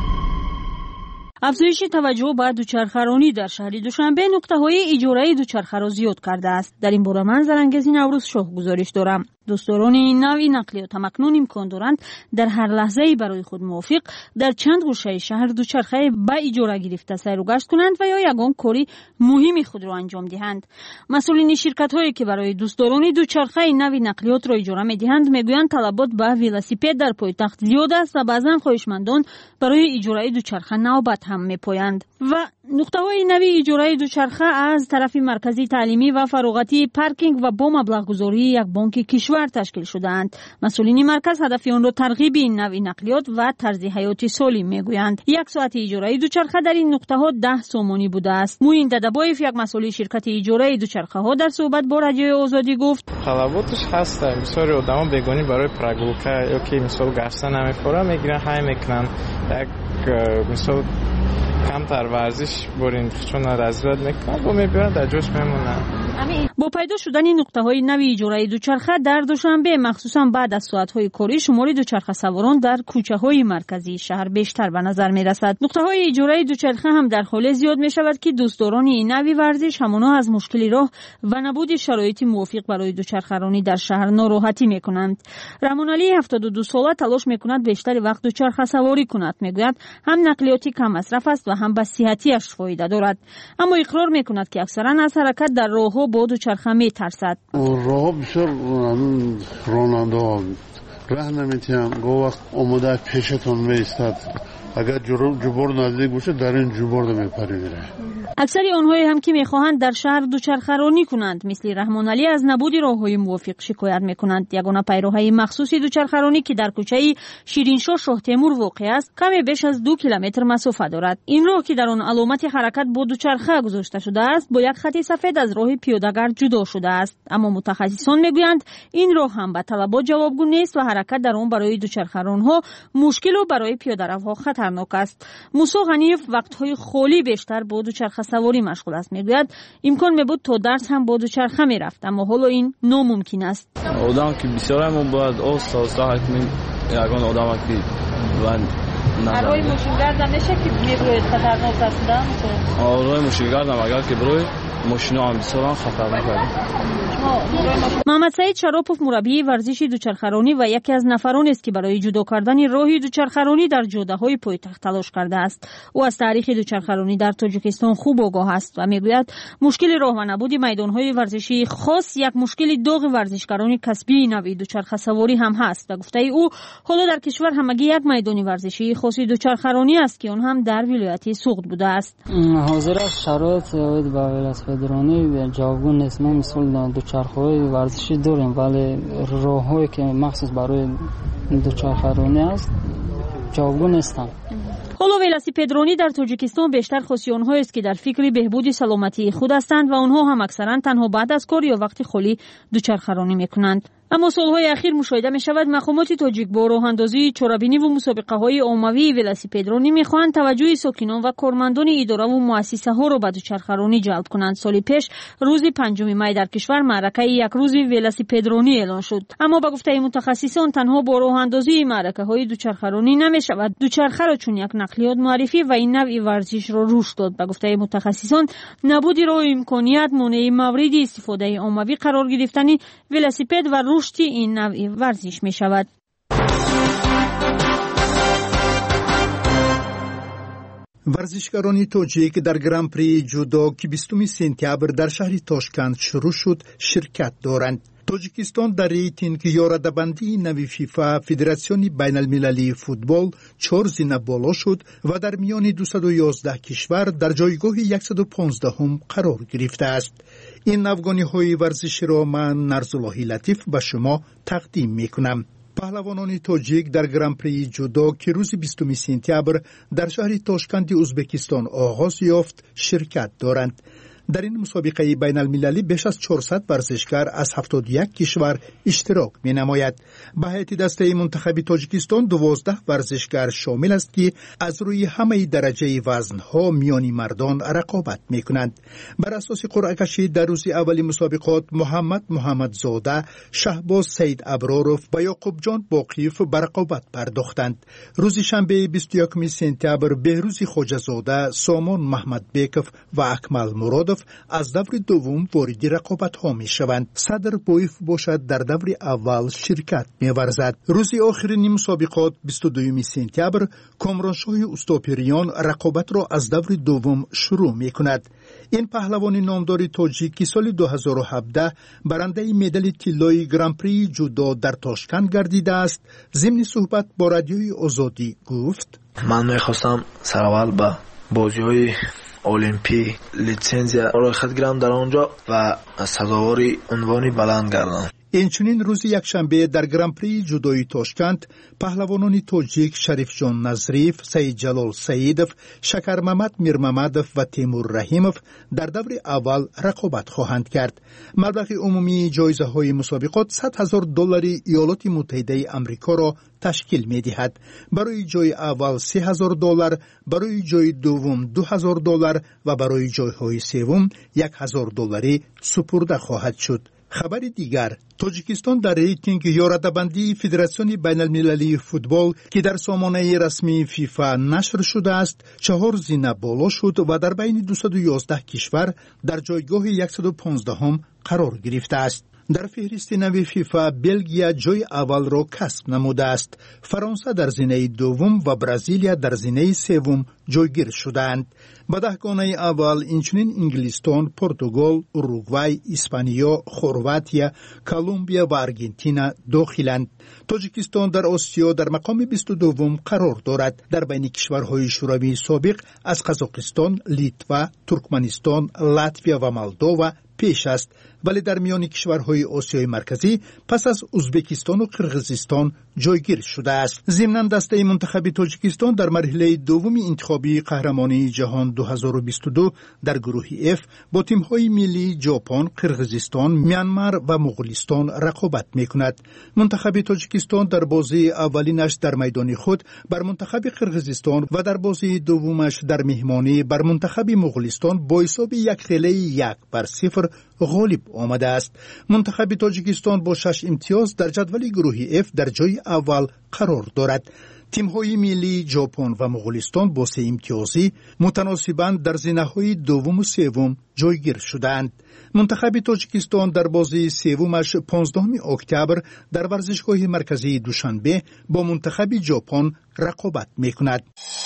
افزایش توجه به دوچرخه‌رانی در شهر دوشنبه نقطه‌های اجاره دوچرخه را زیاد کرده است. در این باره من زرانگیز نوروز شاه گزارش دارم. دوستداران این نوع نقلیات اکنون امکان دارند در هر لحظه برای خود موافق در چند گوشه شهر دوچرخه به اجاره گرفته سیر و گشت کنند و یا یگان کاری مهم خود را انجام دهند. مسئولین شرکت‌هایی که برای دوستداران دوچرخه این نوع نقلیات را اجاره می‌دهند میگویند طلبات به ولسیپد در پایتخت زیاد است و بعضا خواهشمندان برای اجاره دوچرخه نوبت هم می‌پایند. و نقطه‌های نوع اجاره دوچرخه از طرف مرکزی تعلیمی و فراغتی پارکینگ و با مبلغ‌گذاری یک بانک کشور تشکیل شدند. مسئولین مرکز هدف آن را ترغیب این نوع نقلیات و طرز حیات سالم میگویند. 1 ساعت اجاره دوچرخه در این نقطه‌ها 10 سومانی بوده است. موین ددبایف یک مسئول شرکت اجاره دوچرخه‌ها در صحبت با رادیو آزادی گفت طلباتش هست. بسیاری آدما بیگانی برای پراگوکا یا که مثلا گفته نمیخوره میگیرن های میکنن یک مثلا کمتر ورزش برین چون رضایت میکنن و میبرن در جوش میمونن. با پیدا شدن نقطه‌های نوی اجاره دوچرخه در دوشنبه مخصوصا بعد از ساعت‌های کاری شمار دوچرخه سواران در کوچه‌های مرکزی شهر بیشتر به نظر می‌رسد. نقطه‌های اجاره دوچرخه هم در حال زیاد می‌شود که دوستداران این نوی ورزش همانا از مشکل راه و نبود شرایط موافق برای دوچرخه‌رانی در شهر ناراحتی می‌کنند. رحمان علی 72 ساله تلاش می‌کند بیشتر وقت دوچرخه سواری کند. می‌گوید هم نقلیاتی کم مصرف است و هم به صحتی‌اش فایده دارد. اما اقرار می‌کند که اکثرا از حرکت در راه‌ها با دوچرخه می‌ترسد. راه بسیار راننده راه نمی‌تونم گاه وقت اومده پیشتون می‌ایستد. اگر جبر نزدیک باشه در این جبر میپره. اکثری آنهایی هم که میخواهند در شهر دوچرخه رانی کنند مثل رحمان علی از نبود راههای موافق شکایت میکنند. یگانه پیراهی مخصوصی دوچرخه رانی که در کوچه شیرینشاه شاه تیمور واقع است کمی بیش از 2 کیلومتر مسافت دارد. این راه که در آن علامت حرکت با دوچرخه گذاشته شده است با یک خط سفید از راه پیاده‌گرد جدا شده است. اما متخصصان میگویند این راه هم به طلبات جوابگو نیست و حرکت در آن برای دوچرخه رانها مشکل و برای پیاده‌روها خطرناک است. موسی غنیف وقت‌های خالی بیشتر با دوچرخه سواری مشغول است. میگوید امکان میبود تا درس هم با دوچرخه میرفت اما حالا این ناممکن است. آدم که بسیار هم باید آستا حتمی یگان آدم که من روی ماشینگرد نمیشه که میبروید خطرناک است نه؟ روی ماشینگرد هم اگر که بروی ماشینا هم بسیار خطرناک است. محمد سعید شراپوف مربی ورزش دوچرخه‌رانی و یکی از نفران است که برای جدا کردن راه دوچرخه‌رانی در جاده‌های پایتخت تلاش کرده است. او از تاریخ دوچرخه‌رانی در تاجیکستان خوب آگاه است و میگوید مشکل راه و نبود میدان‌های ورزشی خاص یک مشکل داغ ورزشکاران کسبی نوع دوچرخه سواری هم هست. و گفته او حالا در کشور همگی یک میدان ورزشی خاص دوچرخه‌رانی است که آن هم در ولایت سوغد بوده است. حاضر است شرایط با ولاسپدرانی جوابگو نیست. ما مثلا دوچرخه‌های ورزشی داریم ولی راه‌هایی که مخصوص برای دوچرخه‌رانی است جوابگو نیستند. حالا ولاسپدرانی در تاجیکستان بیشتر خاصی آنهایی است که در فکر بهبود سلامتی خود هستند و آنها هم اکثرا تنها بعد از کار یا وقت خالی دوچرخه‌رانی می‌کنند. اما سالهای اخیر مشاهده می شود مقامات تاجیک با راه اندازی چرابینی و مسابقه های عمومی ولاسپدرانی می خواهند توجه ساکنان و کارمندان اداره و مؤسسه ها را به دوچرخه‌رانی جلب کنند. سال پیش روز 5 می در کشور معرکه یک روز ولاسپدرانی اعلان شد. اما به گفته متخصصان تنها با راه اندازی معرکه های دوچرخه‌رانی نمی شود دوچرخه را چون یک نقلیات معرفی و این نوع ورزش را رشد داد. به گفته متخصصان نبود راه امکانیت مانع مورد استفاده عمومی قرار گرفتن ولاسپد و رشد این نوع ورزش می شود. ورزشکاران تاجیک در گران پری جودو که 20 سپتامبر در شهر تاشکند شروع شد شرکت دارند. تاجیکستان در ریتینگ یارده‌بندی نوی فیفا فدراسیون بین المللی فوتبال 4 زینه بالا شد و در میان 211 کشور در جایگاه 115 قرار گرفته است. این افغانی ورزشی را من نرزالله لطیف به شما تقدیم می کنم. پهلوانان تاجیک در گران پری جودو که روز 20 سپتامبر در شهر تاشکند ازبکستان آغاز یافت شرکت دارند. در این مسابقه بین المللی بیش از 400 ورزشکار از 71 کشور اشتراک می نماید. به هیئت دسته منتخب تاجیکستان 12 ورزشکار شامل است که از روی همه درجه وزنها میانی مردان رقابت می کنند. بر اساس قرعه کشی در روز اول مسابقات محمد زاده، شهباز سید ابراروف و یعقوب جان باقیف به رقابت پرداختند. روز شنبه 21 سپتامبر بهروز خواجه زاده، سامان محمد بیکف و اکمل مرادف از دور دوم وارد رقابت ها می شوند. صدر بویف باشد در دور اول شرکت می ورزد. روز آخرین مسابقات 22 سپتامبر کامرانشاه استوپریان رقابت را از دور دوم شروع می کند. این پهلوان نامدار تاجیک که سال 2017 برنده مدال طلای گران پری جودو در تاشکند گردیده است، ضمن صحبت با رادیوی آزادی گفت: من میخواستم سراول به بازی‌های المپیک لیسانس را خود گیرم در آنجا و سزاوار عنوان بلند گردم. инчунин рӯзи якшанбе дар гран-прии ҷудои Тошкент паҳлавонони тоҷик Шарифҷон Назриев, Саидҷалол Саидов, Шакармамад Мирмамадов ва Тимур Раҳимов дар даври аввал рақобат хоҳанд кард. маблағи умумии ҷоизаҳои мусобиқот $100,000 Иёлоти Муттаҳидаи Амрикоро ташкил медиҳад. барои ҷои аввал $30,000, барои ҷои дуввум $2,000 ва барои ҷойҳои севум $1,000 супурда хоҳад шуд. хабари дигар, тоҷикистон дар рейтинги ёрадабандии Федератсиони байналмилалии футбол ки дар сомонаи расмии ФИФА нашр шудааст, 4 зина боло шуд ва дар байни 211 кишвар дар ҷойгоҳи 115 қарор гирифтааст. дар феҳристи нави ФИФА Белгия ҷои аввалро касб намудааст. Фаронса дар зинаи дуввум ва Бразилия дар зинаи севум ҷойгир шудаанд. ба даҳгонаи аввал инчунин Инглистон, Португал, Уругвай, Испаниё, Хорватия, Колумбия ва Аргентина дохиланд. тоҷикистон дар Осиё дар мақоми 22 қарор дорад. дар байни кишварҳои шӯравии собиқ аз Қазоқистон, Литва, Туркманистон, Латвия ва Молдова пеш аст, вале дар миёни кишварҳои Осиёи марказӣ пас аз Узбекистону Қирғизистон ҷойгир шудааст. зимнан дастаи мунтахаби Тоҷикистон дар марҳилаи дуввуми интихобии қаҳрамонии ҷаҳон 2022 дар гурӯҳи F бо тимҳои миллии Ҷопон, Қирғизистон, Мянмар ва Муғулистон рақобат мекунад. мунтахаби Тоҷикистон дар бозии аввалинаш дар майдони худ бар мунтахаби Қирғизистон ва дар бозии дуввумаш дар меҳмонӣ бар мунтахаби Муғулистон бо ҳисоби 1-0 ғолиб омадааст. мунтахаби Тоҷикистон бо 6 имтиёз дар ҷадвали гурӯҳи F дар ҷои аввал қарор дорад. тимҳои миллии Ҷопон ва Муғулистон бо 3 имтиёзӣ мутаносибан дар зинаҳои дуввуму севум ҷойгир шудаанд. мунтахаби Тоҷикистон дар бозии севумаш 15 октябр дар варзишгоҳи марказии Душанбе бо мунтахаби Ҷопон рақобат мекунад.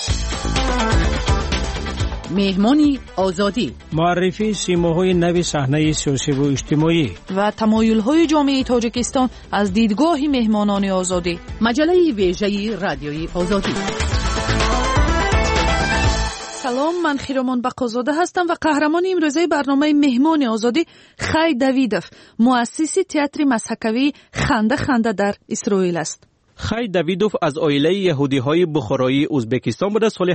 меҳмони озодӣ муаррифии симоҳои нави саҳнаи сиёсиву иҷтимоӣ ва тамоюлҳои ҷомеаи Тоҷикистон аз дидгоҳи меҳмонони озодӣ. маҷалаи вежаи радиои озодӣ. салом, ман Хиромон Бақозода ҳастам ва қаҳрамони имрӯзаи барномаи меҳмони озодӣ Хай Давидов, муассиси театри мазҳакавии Ханда Ханда дар Исроил аст. Хай Давидов аз оилаи яҳудиҳои бухороии Узбекистон буда соли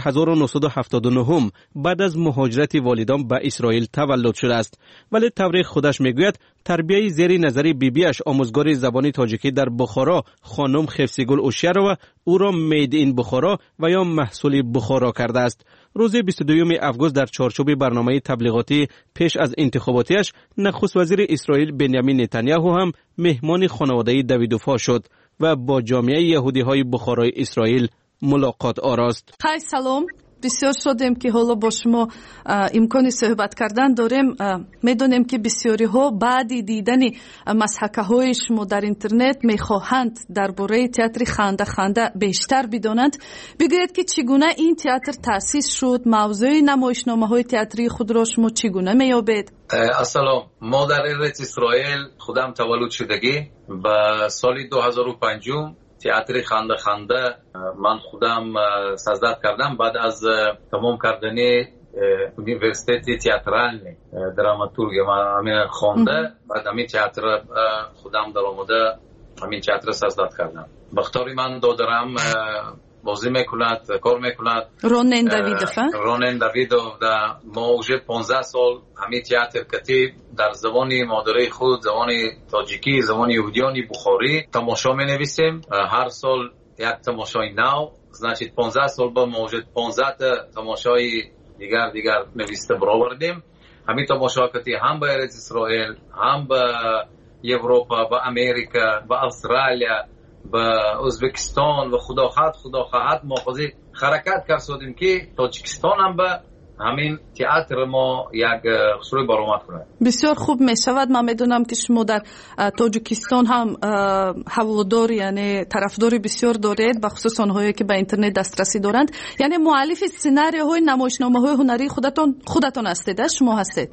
1979 баъд аз муҳоҷирати волидон ба Исроил таваллуд шудааст. вале таврих худаш мегӯяд тарбияи зери назари бибиаш омӯзгори забони тоҷикӣ дар Бухоро хонум Хефсигул Ушярова ӯро Made in Бухоро ва ё маҳсули Бухоро кардааст. рӯзи 22 август дар чорчӯби барномаи таблиғотӣ пеш аз интихоботиаш нахуствазири Исроил Беньямин Нетаньяҳу ҳам меҳмони хонаводаи Давидовҳо шуд ва бо ҷомеаи яҳудиҳои Бухорои Исроил мулоқот орост. Хай салом, бисёр шодем ки ҳоло бо шумо имкони суҳбат кардан дорем. медонем ки бисёриҳо баъди дидани мазҳакаҳои шумо дар интернет мехоҳанд дар бораи театри Ханда Ханда бештар бидонанд. бигӯед ки чӣ гуна ин театр таъсис шуд, мавзӯи намоишномаҳои театрии худро шумо чӣ гуна меёбед? ассалом, мо дар Эрец Исроил худам таваллуд шудагӣ ба соли 2005 театри Ханда Ханда ман худам саздат кардам баъд аз тамом кардани университети театральни драматургия ман хонда баъд ҳамин театр худам даромада ҳамин театр саздат кардам. бахтори ман додарам бозӣ мекунад, кор мекунад. Ронен Давидов. Ронен Давидов да мо уже 15 сол ҳамин театр катиб дар забони модари худ, забони тоҷикӣ, забони иҳудиёни Бухорӣ тамошо менависем. ҳар сол як тамошои нав, значит 15 сол ба мо уже 15 та тамошои дигар нависта баровардем. ҳамин тамошо катиб ҳам ба Эрец Исроил, ҳам ба Европа, ба Америка, ба Австралия, ба Узбекистон ва худохоҳад мо ҳозир ҳаракат кардем ки Тоҷикистон ҳам ба ҳамин театр мо як хусурӣ баромад кунад. бисёр хуб мешавад. ман медонам ки шумо дар Тоҷикистон ҳам ҳаводор, яъне тарафдори бисёр доред, ба хусус онҳое ки ба интернет дастрасӣ доранд. яъне муаллифи сценарияҳои намоишномаҳои ҳунарии худатон ҳастед, шумо ҳастед?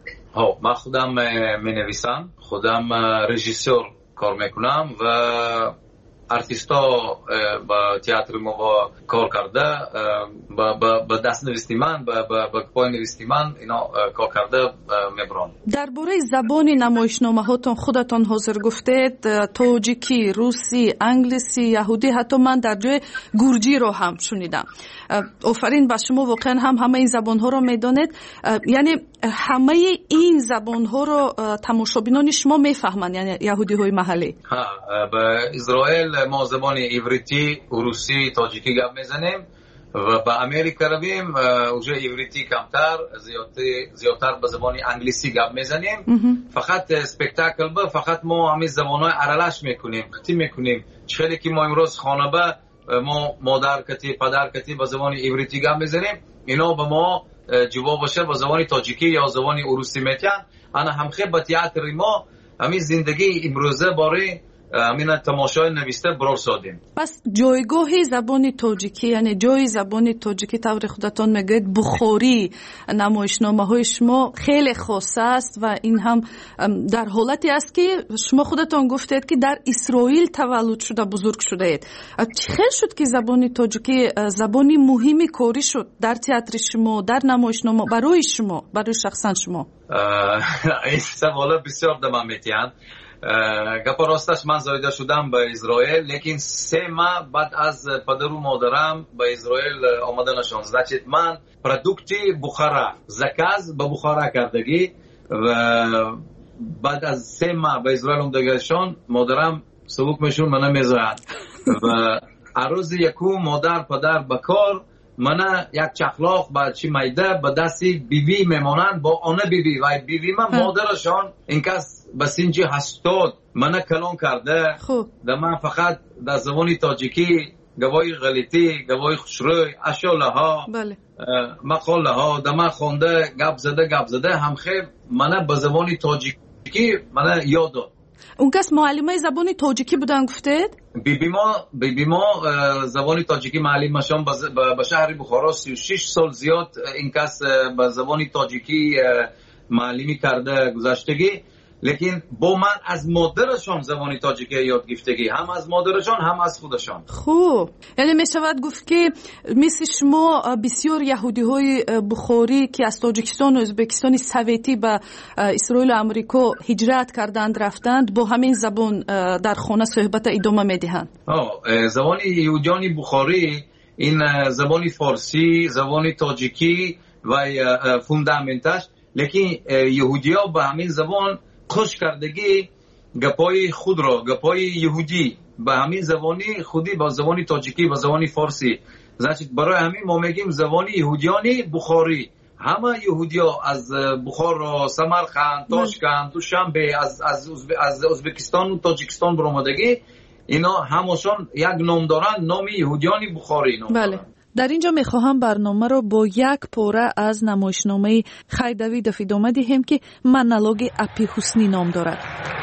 ман худам менависам, худам режиссёр кор мекунам ва ارتیستا با تئاتر ما کار کرده، با دست نویسی من، با پای نویسی من اینا کار کرده میبرم. درباره زبان نمایشنامه هاتون خودتان حاضر گفتید تاجیکی، روسی، انگلیسی، یهودی، حتی من در جای گرجی رو هم شنیدم. آفرین به شما، واقعا هم همه این زبان ها رو میدانید. یعنی همه این زبان ها رو تماشابینان شما میفهمند، یعنی یهودی های محلی؟ ها، به اسرائیل ما زبان عبریتی، روسی، تاجیکی گپ میزنیم و به امریکا رویم اوجه عبریتی کمتر، زیادتر به زبان انگلیسی گپ میزنیم. فقط اسپکتاکل با فقط ما همین زبانهای ارلش میکنیم. چخیلی که ما امروز خانه با ما مادر کتی پدر کتی به زبان عبریتی گپ میزنیم، اینا به ما جواب باشه به زبان تاجیکی یا زبان روسی میتن. انا همخه به تئاتر ما همین زندگی امروزه باره همین تماشای نوشته برار سادیم. پس جایگاه زبان تاجیکی، یعنی جای زبان تاجیکی طور خودتان میگید بخاری نمایشنامه های شما خیلی خاص است و این هم در حالتی است که شما خودتان گفتید که در اسرائیل تولد شده بزرگ شده اید. چه شد که زبان تاجیکی زبانی مهمی کاری شد در تئاتر شما، در نمایشنامه برای شما، برای شخصا شما؟ این سوال بسیار دمم میتیند. گپ راستش من زایده شدم به اسرائیل، لیکن 3 ماه بعد از پدر و مادرم به اسرائیل آمدنشان. значит من پروداکتی بخارا زکاز به بخارا کردگی و بعد از 3 ماه به اسرائیل آمدگیشان مادرم سبوک میشون منو میذارد و روز یکو مادر پدر به کار منه یک چخلاق با چی میده به دستی بیوی میمانند با آنه بیوی و بیوی من مادرشان این کس به سنجی 80 منه کلان کرده. در من فقط در زبان تاجیکی گواهی غلیطی، گواهی خوشروی، اشاله ها، مقاله ها در من خونده گپ زده هم خیلی منه به زبان تاجیکی منه یاد داد. اون کس معلمه زبان تاجیکی بودن گفتید؟ بیبی ما زبان تاجیکی معلم شدن به شهر بخارا 36 سال زیاد این کس به زبان تاجیکی معلمی کرده گذشتگی، لیکن با من از مادرشان زبان تاجیکی یاد گرفتگی، هم از مادرشان هم از خودشان. خوب، یعنی می شود گفت که مثل شما بسیار یهودی های بخاری که از تاجیکستان و ازبکستان سویتی به اسرائیل و امریکا هجرت کردند رفتند با همین زبان در خانه صحبت ادامه می دهند. زبان یهودیان بخاری این زبان فارسی، زبان تاجیکی و فوندامنتش، لیکن یهودی‌ها به همین زبان خوش کردگی گپای خود را، گپای یهودی به همین زبانی خودی با زبانی تاجیکی و زبانی فارسی. значит برای همین ما میگیم زبانی یهودیانی بخاری. همه یهودیا از بخارا، سمرقند، تاشکند، دوشنبه، از ازبکستان و تاجیکستان برآمدگی، اینا همشون یک نام دارن، نام یهودیانی بخاری نام. بله. در اینجا میخواهم برنامه رو با یک پاره از نمایشنامه خیدوی ادامه دهیم که منالوگ اپی حسنی نام دارد.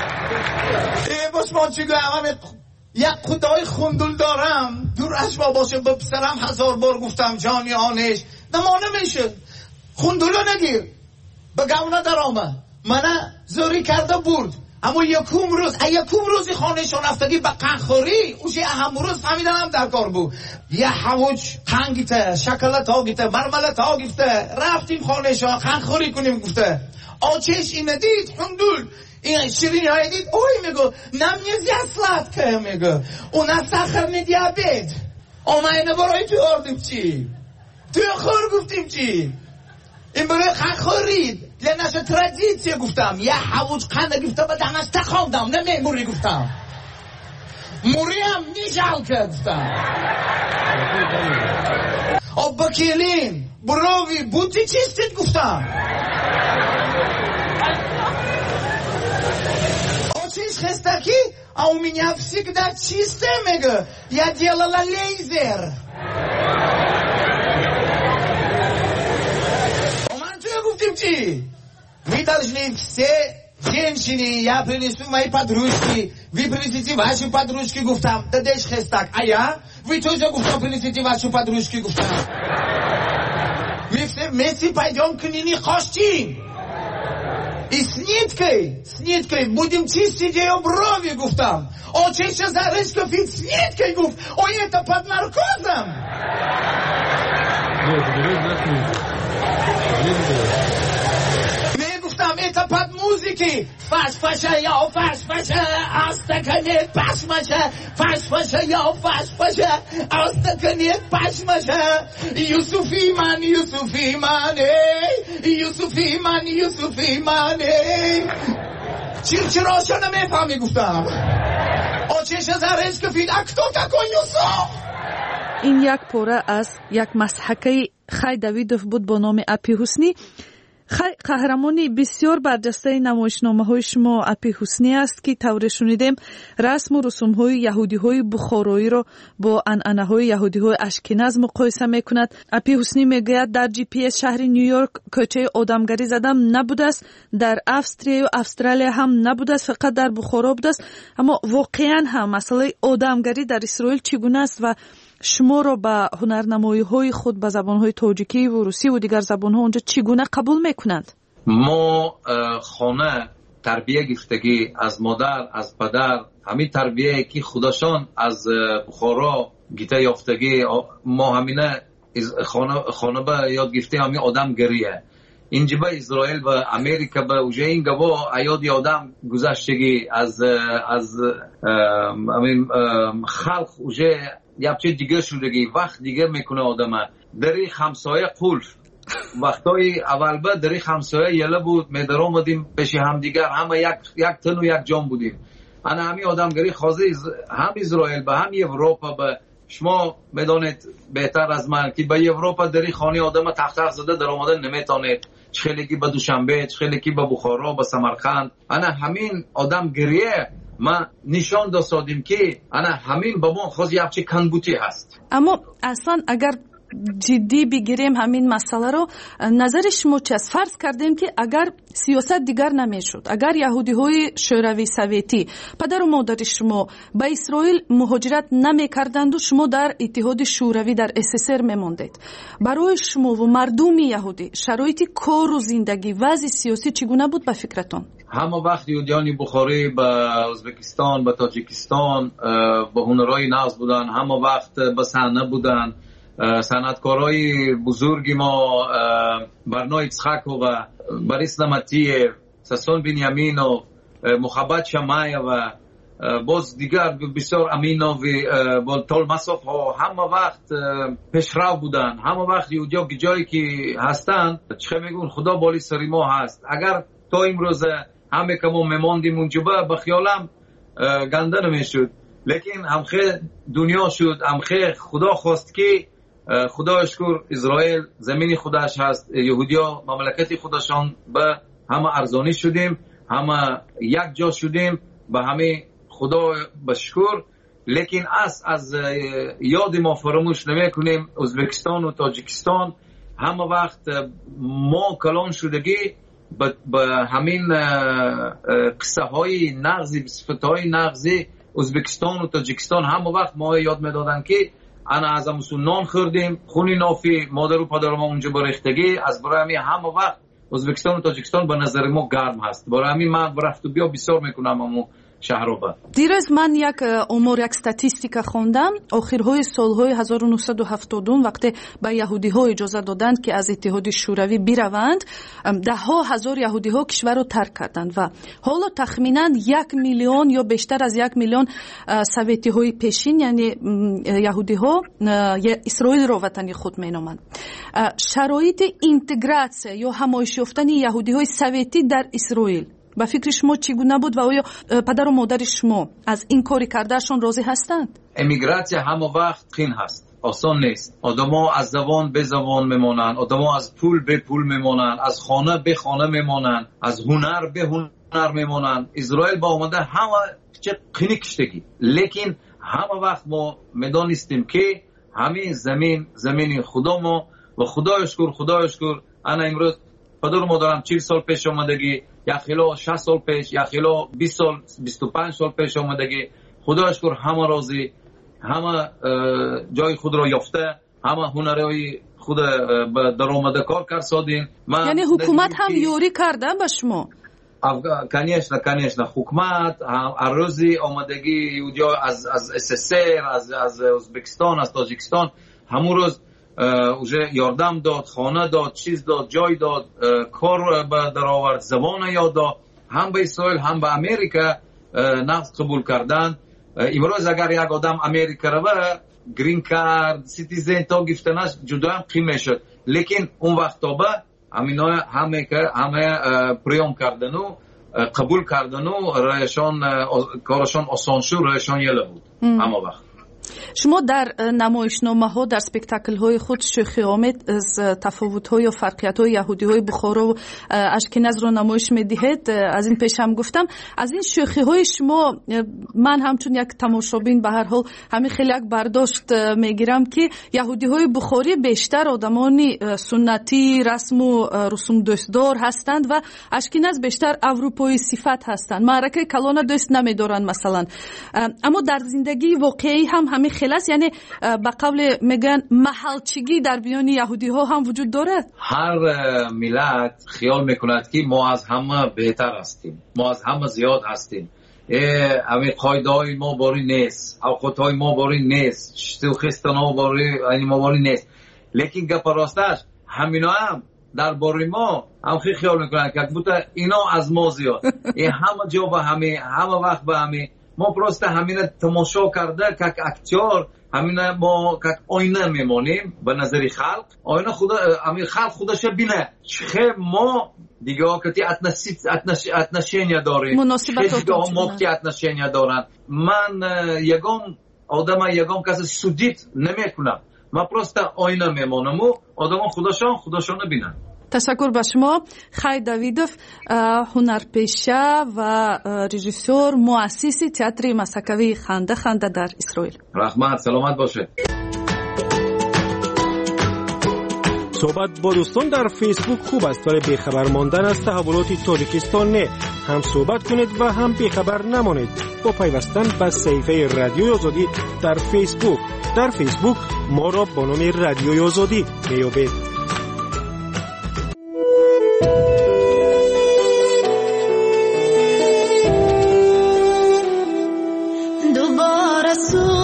باش ما چیگو همه یک خدای خوندل دارم، دور از ما باشه به پسرم 1000 بار گفتم جانی آنش نمانه میشه، خوندلو نگیر به گونه در آمد منه زوری کرده برد، اما یکم روزی خانهشون رفتگی به قنخوری اوشی اهم روز فهمیدنم در کار بود، یه حوج قن گیته، شکلت ها گیته، مرملت ها گیته، رفتیم خانهشون قنخوری کنیم گفته آچش اینه دید خوندول این شیرینی های دید اوی میگو نمیز یسلت که میگو اونا سخر دیابت اینه برای تو آردیم چی توی خور گفتیم چی این برای قنخورید لنش ترادیسیه گفتم یه حوج قنده گفته به دمش تخوندم نه موری گفتم موری هم نیجل که گفتم بکیلین بروی بوتی چیستید گفتم آچیش خستکی او меня всегда чистая میگه я делала лейзер чьи? Мы должны все женщины, я принесу мои подружки, вы принесите ваши подружки, гуфтам, да дешь хестак, а я? Вы тоже, гуфтам, принесите ваши подружки, гуфтам. Мы все вместе пойдем к Нине Хошчин. И сниткой будем чистить ее брови, гуфтам. О, чеша зарычка фит сниткой, гуфт. Ой, это под наркозом. Не, гуфтам, это под музыки. Фаш-фаша, я фаш-фаша, астакане паш-маша. Фаш-фаша, я фаш-фаша, астакане паш-маша. Юсуфиман, Юсуфиман. چرا نمیفهمی گفتم آچش زرش کفید اکتو تکن یوسف. این یک پاره از یک مسحکه خی دویدوف بود با نام اپی حسنی. قهرمانی بسیار برجسته نمایشنامه های شما اپی حسنی است که طور شنیدیم رسم و رسوم های یهودی های بخارایی را با عنعنه های یهودی های اشکناز مقایسه میکند. اپی حسنی میگوید در جی پی اس شهر نیویورک کوچه آدمگری زدم نبوده است، در استرالیا و استرالیا هم نبوده است، فقط در بخارا بوده است. اما واقعا هم مسئله آدمگری در اسرائیل چگونه است و شما را به هنرنمایی‌های خود به زبان‌های تاجیکی و روسی و دیگر زبان‌ها اونجا چگونه قبول می‌کنند؟ ما خانه تربیه گرفتگی از مادر از پدر، همین تربیه که خودشان از بخارا گیته یافتگی، ما همینه خانه به یاد گرفته همین آدم گریه. اینجا به اسرائیل و امریکا به اوجه این گواه یاد آدم گذشتگی از همین خلق اوجه یا چه دیگه شدگی وقت دیگه میکنه آدم. دری همسایه قلف وقتای اول با دری همسایه یله بود، میدر آمدیم پیش هم دیگر، همه یک تن و یک جان بودیم. انا همین آدمگری خازه هم اسرائیل به هم اروپا به شما میدانید بهتر از من که به اروپا دری خانه آدم تخت زده در آمدن نمیتونید، خیلی که به دوشنبه، خیلی که به بخارا، به سمرقند. انا همین آدم گریه ما نشان دادیم که انا همین با ما خود یک کنبوتی هست. اما اصلا اگر جدی بگیریم همین مسئله رو، نظر شما چه است؟ فرض کردیم که اگر سیاست دیگر نمیشد، اگر یهودی های شوروی سوویتی پدر و مادر شما به اسرائیل مهاجرت نمیکردند و شما در اتحاد شوروی در SSR میماندید، برای شما و مردم یهودی شرایط کار و زندگی وضع سیاسی چگونه بود به فکرتون؟ همه وقت یهودیان بخاری به ازبکستان، به تاجیکستان، به هنرهای ناز بودن، همه وقت به صحنه بودن. صنعتکارای بزرگی ما برنای یצחק و بریس نمتیف، ساسون بنیامینو، محبت شمایه و باز دیگر بسیار امینو و تول مساف ها همه وقت پیشرو بودن. همه وقت یهودیا جایی که هستن چه میگون خدا بالی سری ما هست. اگر تا امروز همه که ما میماندیم اونجا به خیالم گنده نمیشد، لیکن همخه دنیا شد، همخه خدا خواست که خدا شکر اسرائیل زمین خودش هست، یهودیا مملکت خودشان به همه ارزانی شدیم، همه یک جا شدیم، به همه خدا بشکر. لیکن از یاد ما فراموش نمی کنیم ازبکستان و تاجیکستان همه وقت ما کلان شدگی به همین قصه های نغزی، صفت های نغزی ازبکستان و تاجیکستان همه وقت ما یاد میدادن که انا از همون نان خوردیم، خونی نافی مادر و پدر ما اونجا برختگی. از برای همین همه وقت ازبکستان و تاجیکستان به نظر ما گرم هست. برای همین من رفت و بیا بسیار میکنم همون شهرها. دیروز من یک امور، یک استاتیستیکا خوندم. آخرهای سالهای 1970 وقتی به یهودی ها اجازه دادند که از اتحاد شوروی بروند، ده ها هزار یهودی ها کشور رو ترک کردند و حالا تخمینا 1 میلیون یا بیشتر از 1 میلیون سوویتی های پیشین، یعنی یهودی ها، اسرائیل رو وطن خود مینامند. شرایط اینتگراسیون یا همایش یافتن یهودی های سوویتی در اسرائیل با فکر شما چگونه بود و آیا پدر و مادر شما از این کاری کردهشون راضی هستند؟ امیگراسیون همه وقت خین هست، آسان نیست. آدما از زبان به زبان میمونن، آدما از پول به پول میمونن، از خانه به خانه میمونن، از هنر به هنر میمونن. اسرائیل با اومده همه چه خینی کشتگی، لیکن همه وقت ما میدانستیم که همین زمین خدا ما و خدای شکر انا امروز پدر و مادرم 40 سال پیش آمدگی، یا خیلی 60 سال پیش، یا خیلی 20 سال 25 سال پیش آمدگی. خدا شکر همه راضی، همه جای خود را یافته، همه هنرهای خود در آمده کار کرد سادین. یعنی حکومت هم یوری کرده به شما؟ конечно, حکومت روزی آمادگی یهودیا از SSR از ازبکستان از تاجیکستان همون روز یاردم داد، خانه داد، چیز داد، جای داد، کار در آورد، زبان یاد داد، هم به اسرائیل هم به امریکا نفت قبول کردن. امروز اگر یک آدم امریکا رو گرین کارد سیتیزن تا گفتنش جدا هم قیمه شد، لیکن اون وقت تا به همه پریام کردن و قبول کردن و کارشان آسان شد، رایشان یله بود همه وقت. شما در نمایشنامه ها در سپکتاکل های خود شوخی آمد از تفاوت های و فرقیت های یهودی های بخارا و اشکناز را نمایش می دهید. از این پیش هم گفتم از این شوخی های شما من همچون یک تماشابین به هر حال همین خیلی یک برداشت می گیرم که یهودی های بخاری بیشتر آدمانی سنتی رسم و رسوم دوستدار هستند و اشکناز بیشتر اروپایی صفت هستند، معرکه کلان دوست نمی دارند مثلا. اما در زندگی واقعی هم همین خلاص، یعنی به قول میگن محلچگی در میان یهودی ها هم وجود دارد. هر ملت خیال میکند که ما از همه بهتر هستیم، ما از همه زیاد هستیم، همین قاعده های ما باری نیست، اوقات های ما باری نیست، شوخستان ها ما باری نیست. لیکن گپ راستش همینا هم در باری ما هم خیال میکنند که بوده اینا از ما زیاد، همه جا به همه وقت به همه. ما پروسته همین تماشا کرده که اکتیار همین ما که آینه میمانیم به نظر خلق، آینه همین خلق خودش بینه چه ما دیگه که اتنشینیا داریم، مناسبت ما که اتنشینیا دارن. من یگام کسی سودیت نمیکنم، من پروسته آینه میمانم و آدم خودشان بینن. تشکر به شما خی داویدوف، هنرپیشه و رژیسور مؤسس تئاتر مسکوی خنده در اسرائیل. رحمت سلامت باشه. صحبت با دوستان در فیسبوک خوب است ولی بیخبر ماندن از تحولات تاجیکستان نه. هم صحبت کنید و هم بیخبر نمانید با پیوستن به صفحه رادیوی آزادی در فیسبوک. در فیسبوک ما را با نام رادیوی آزادی میابید. دوباره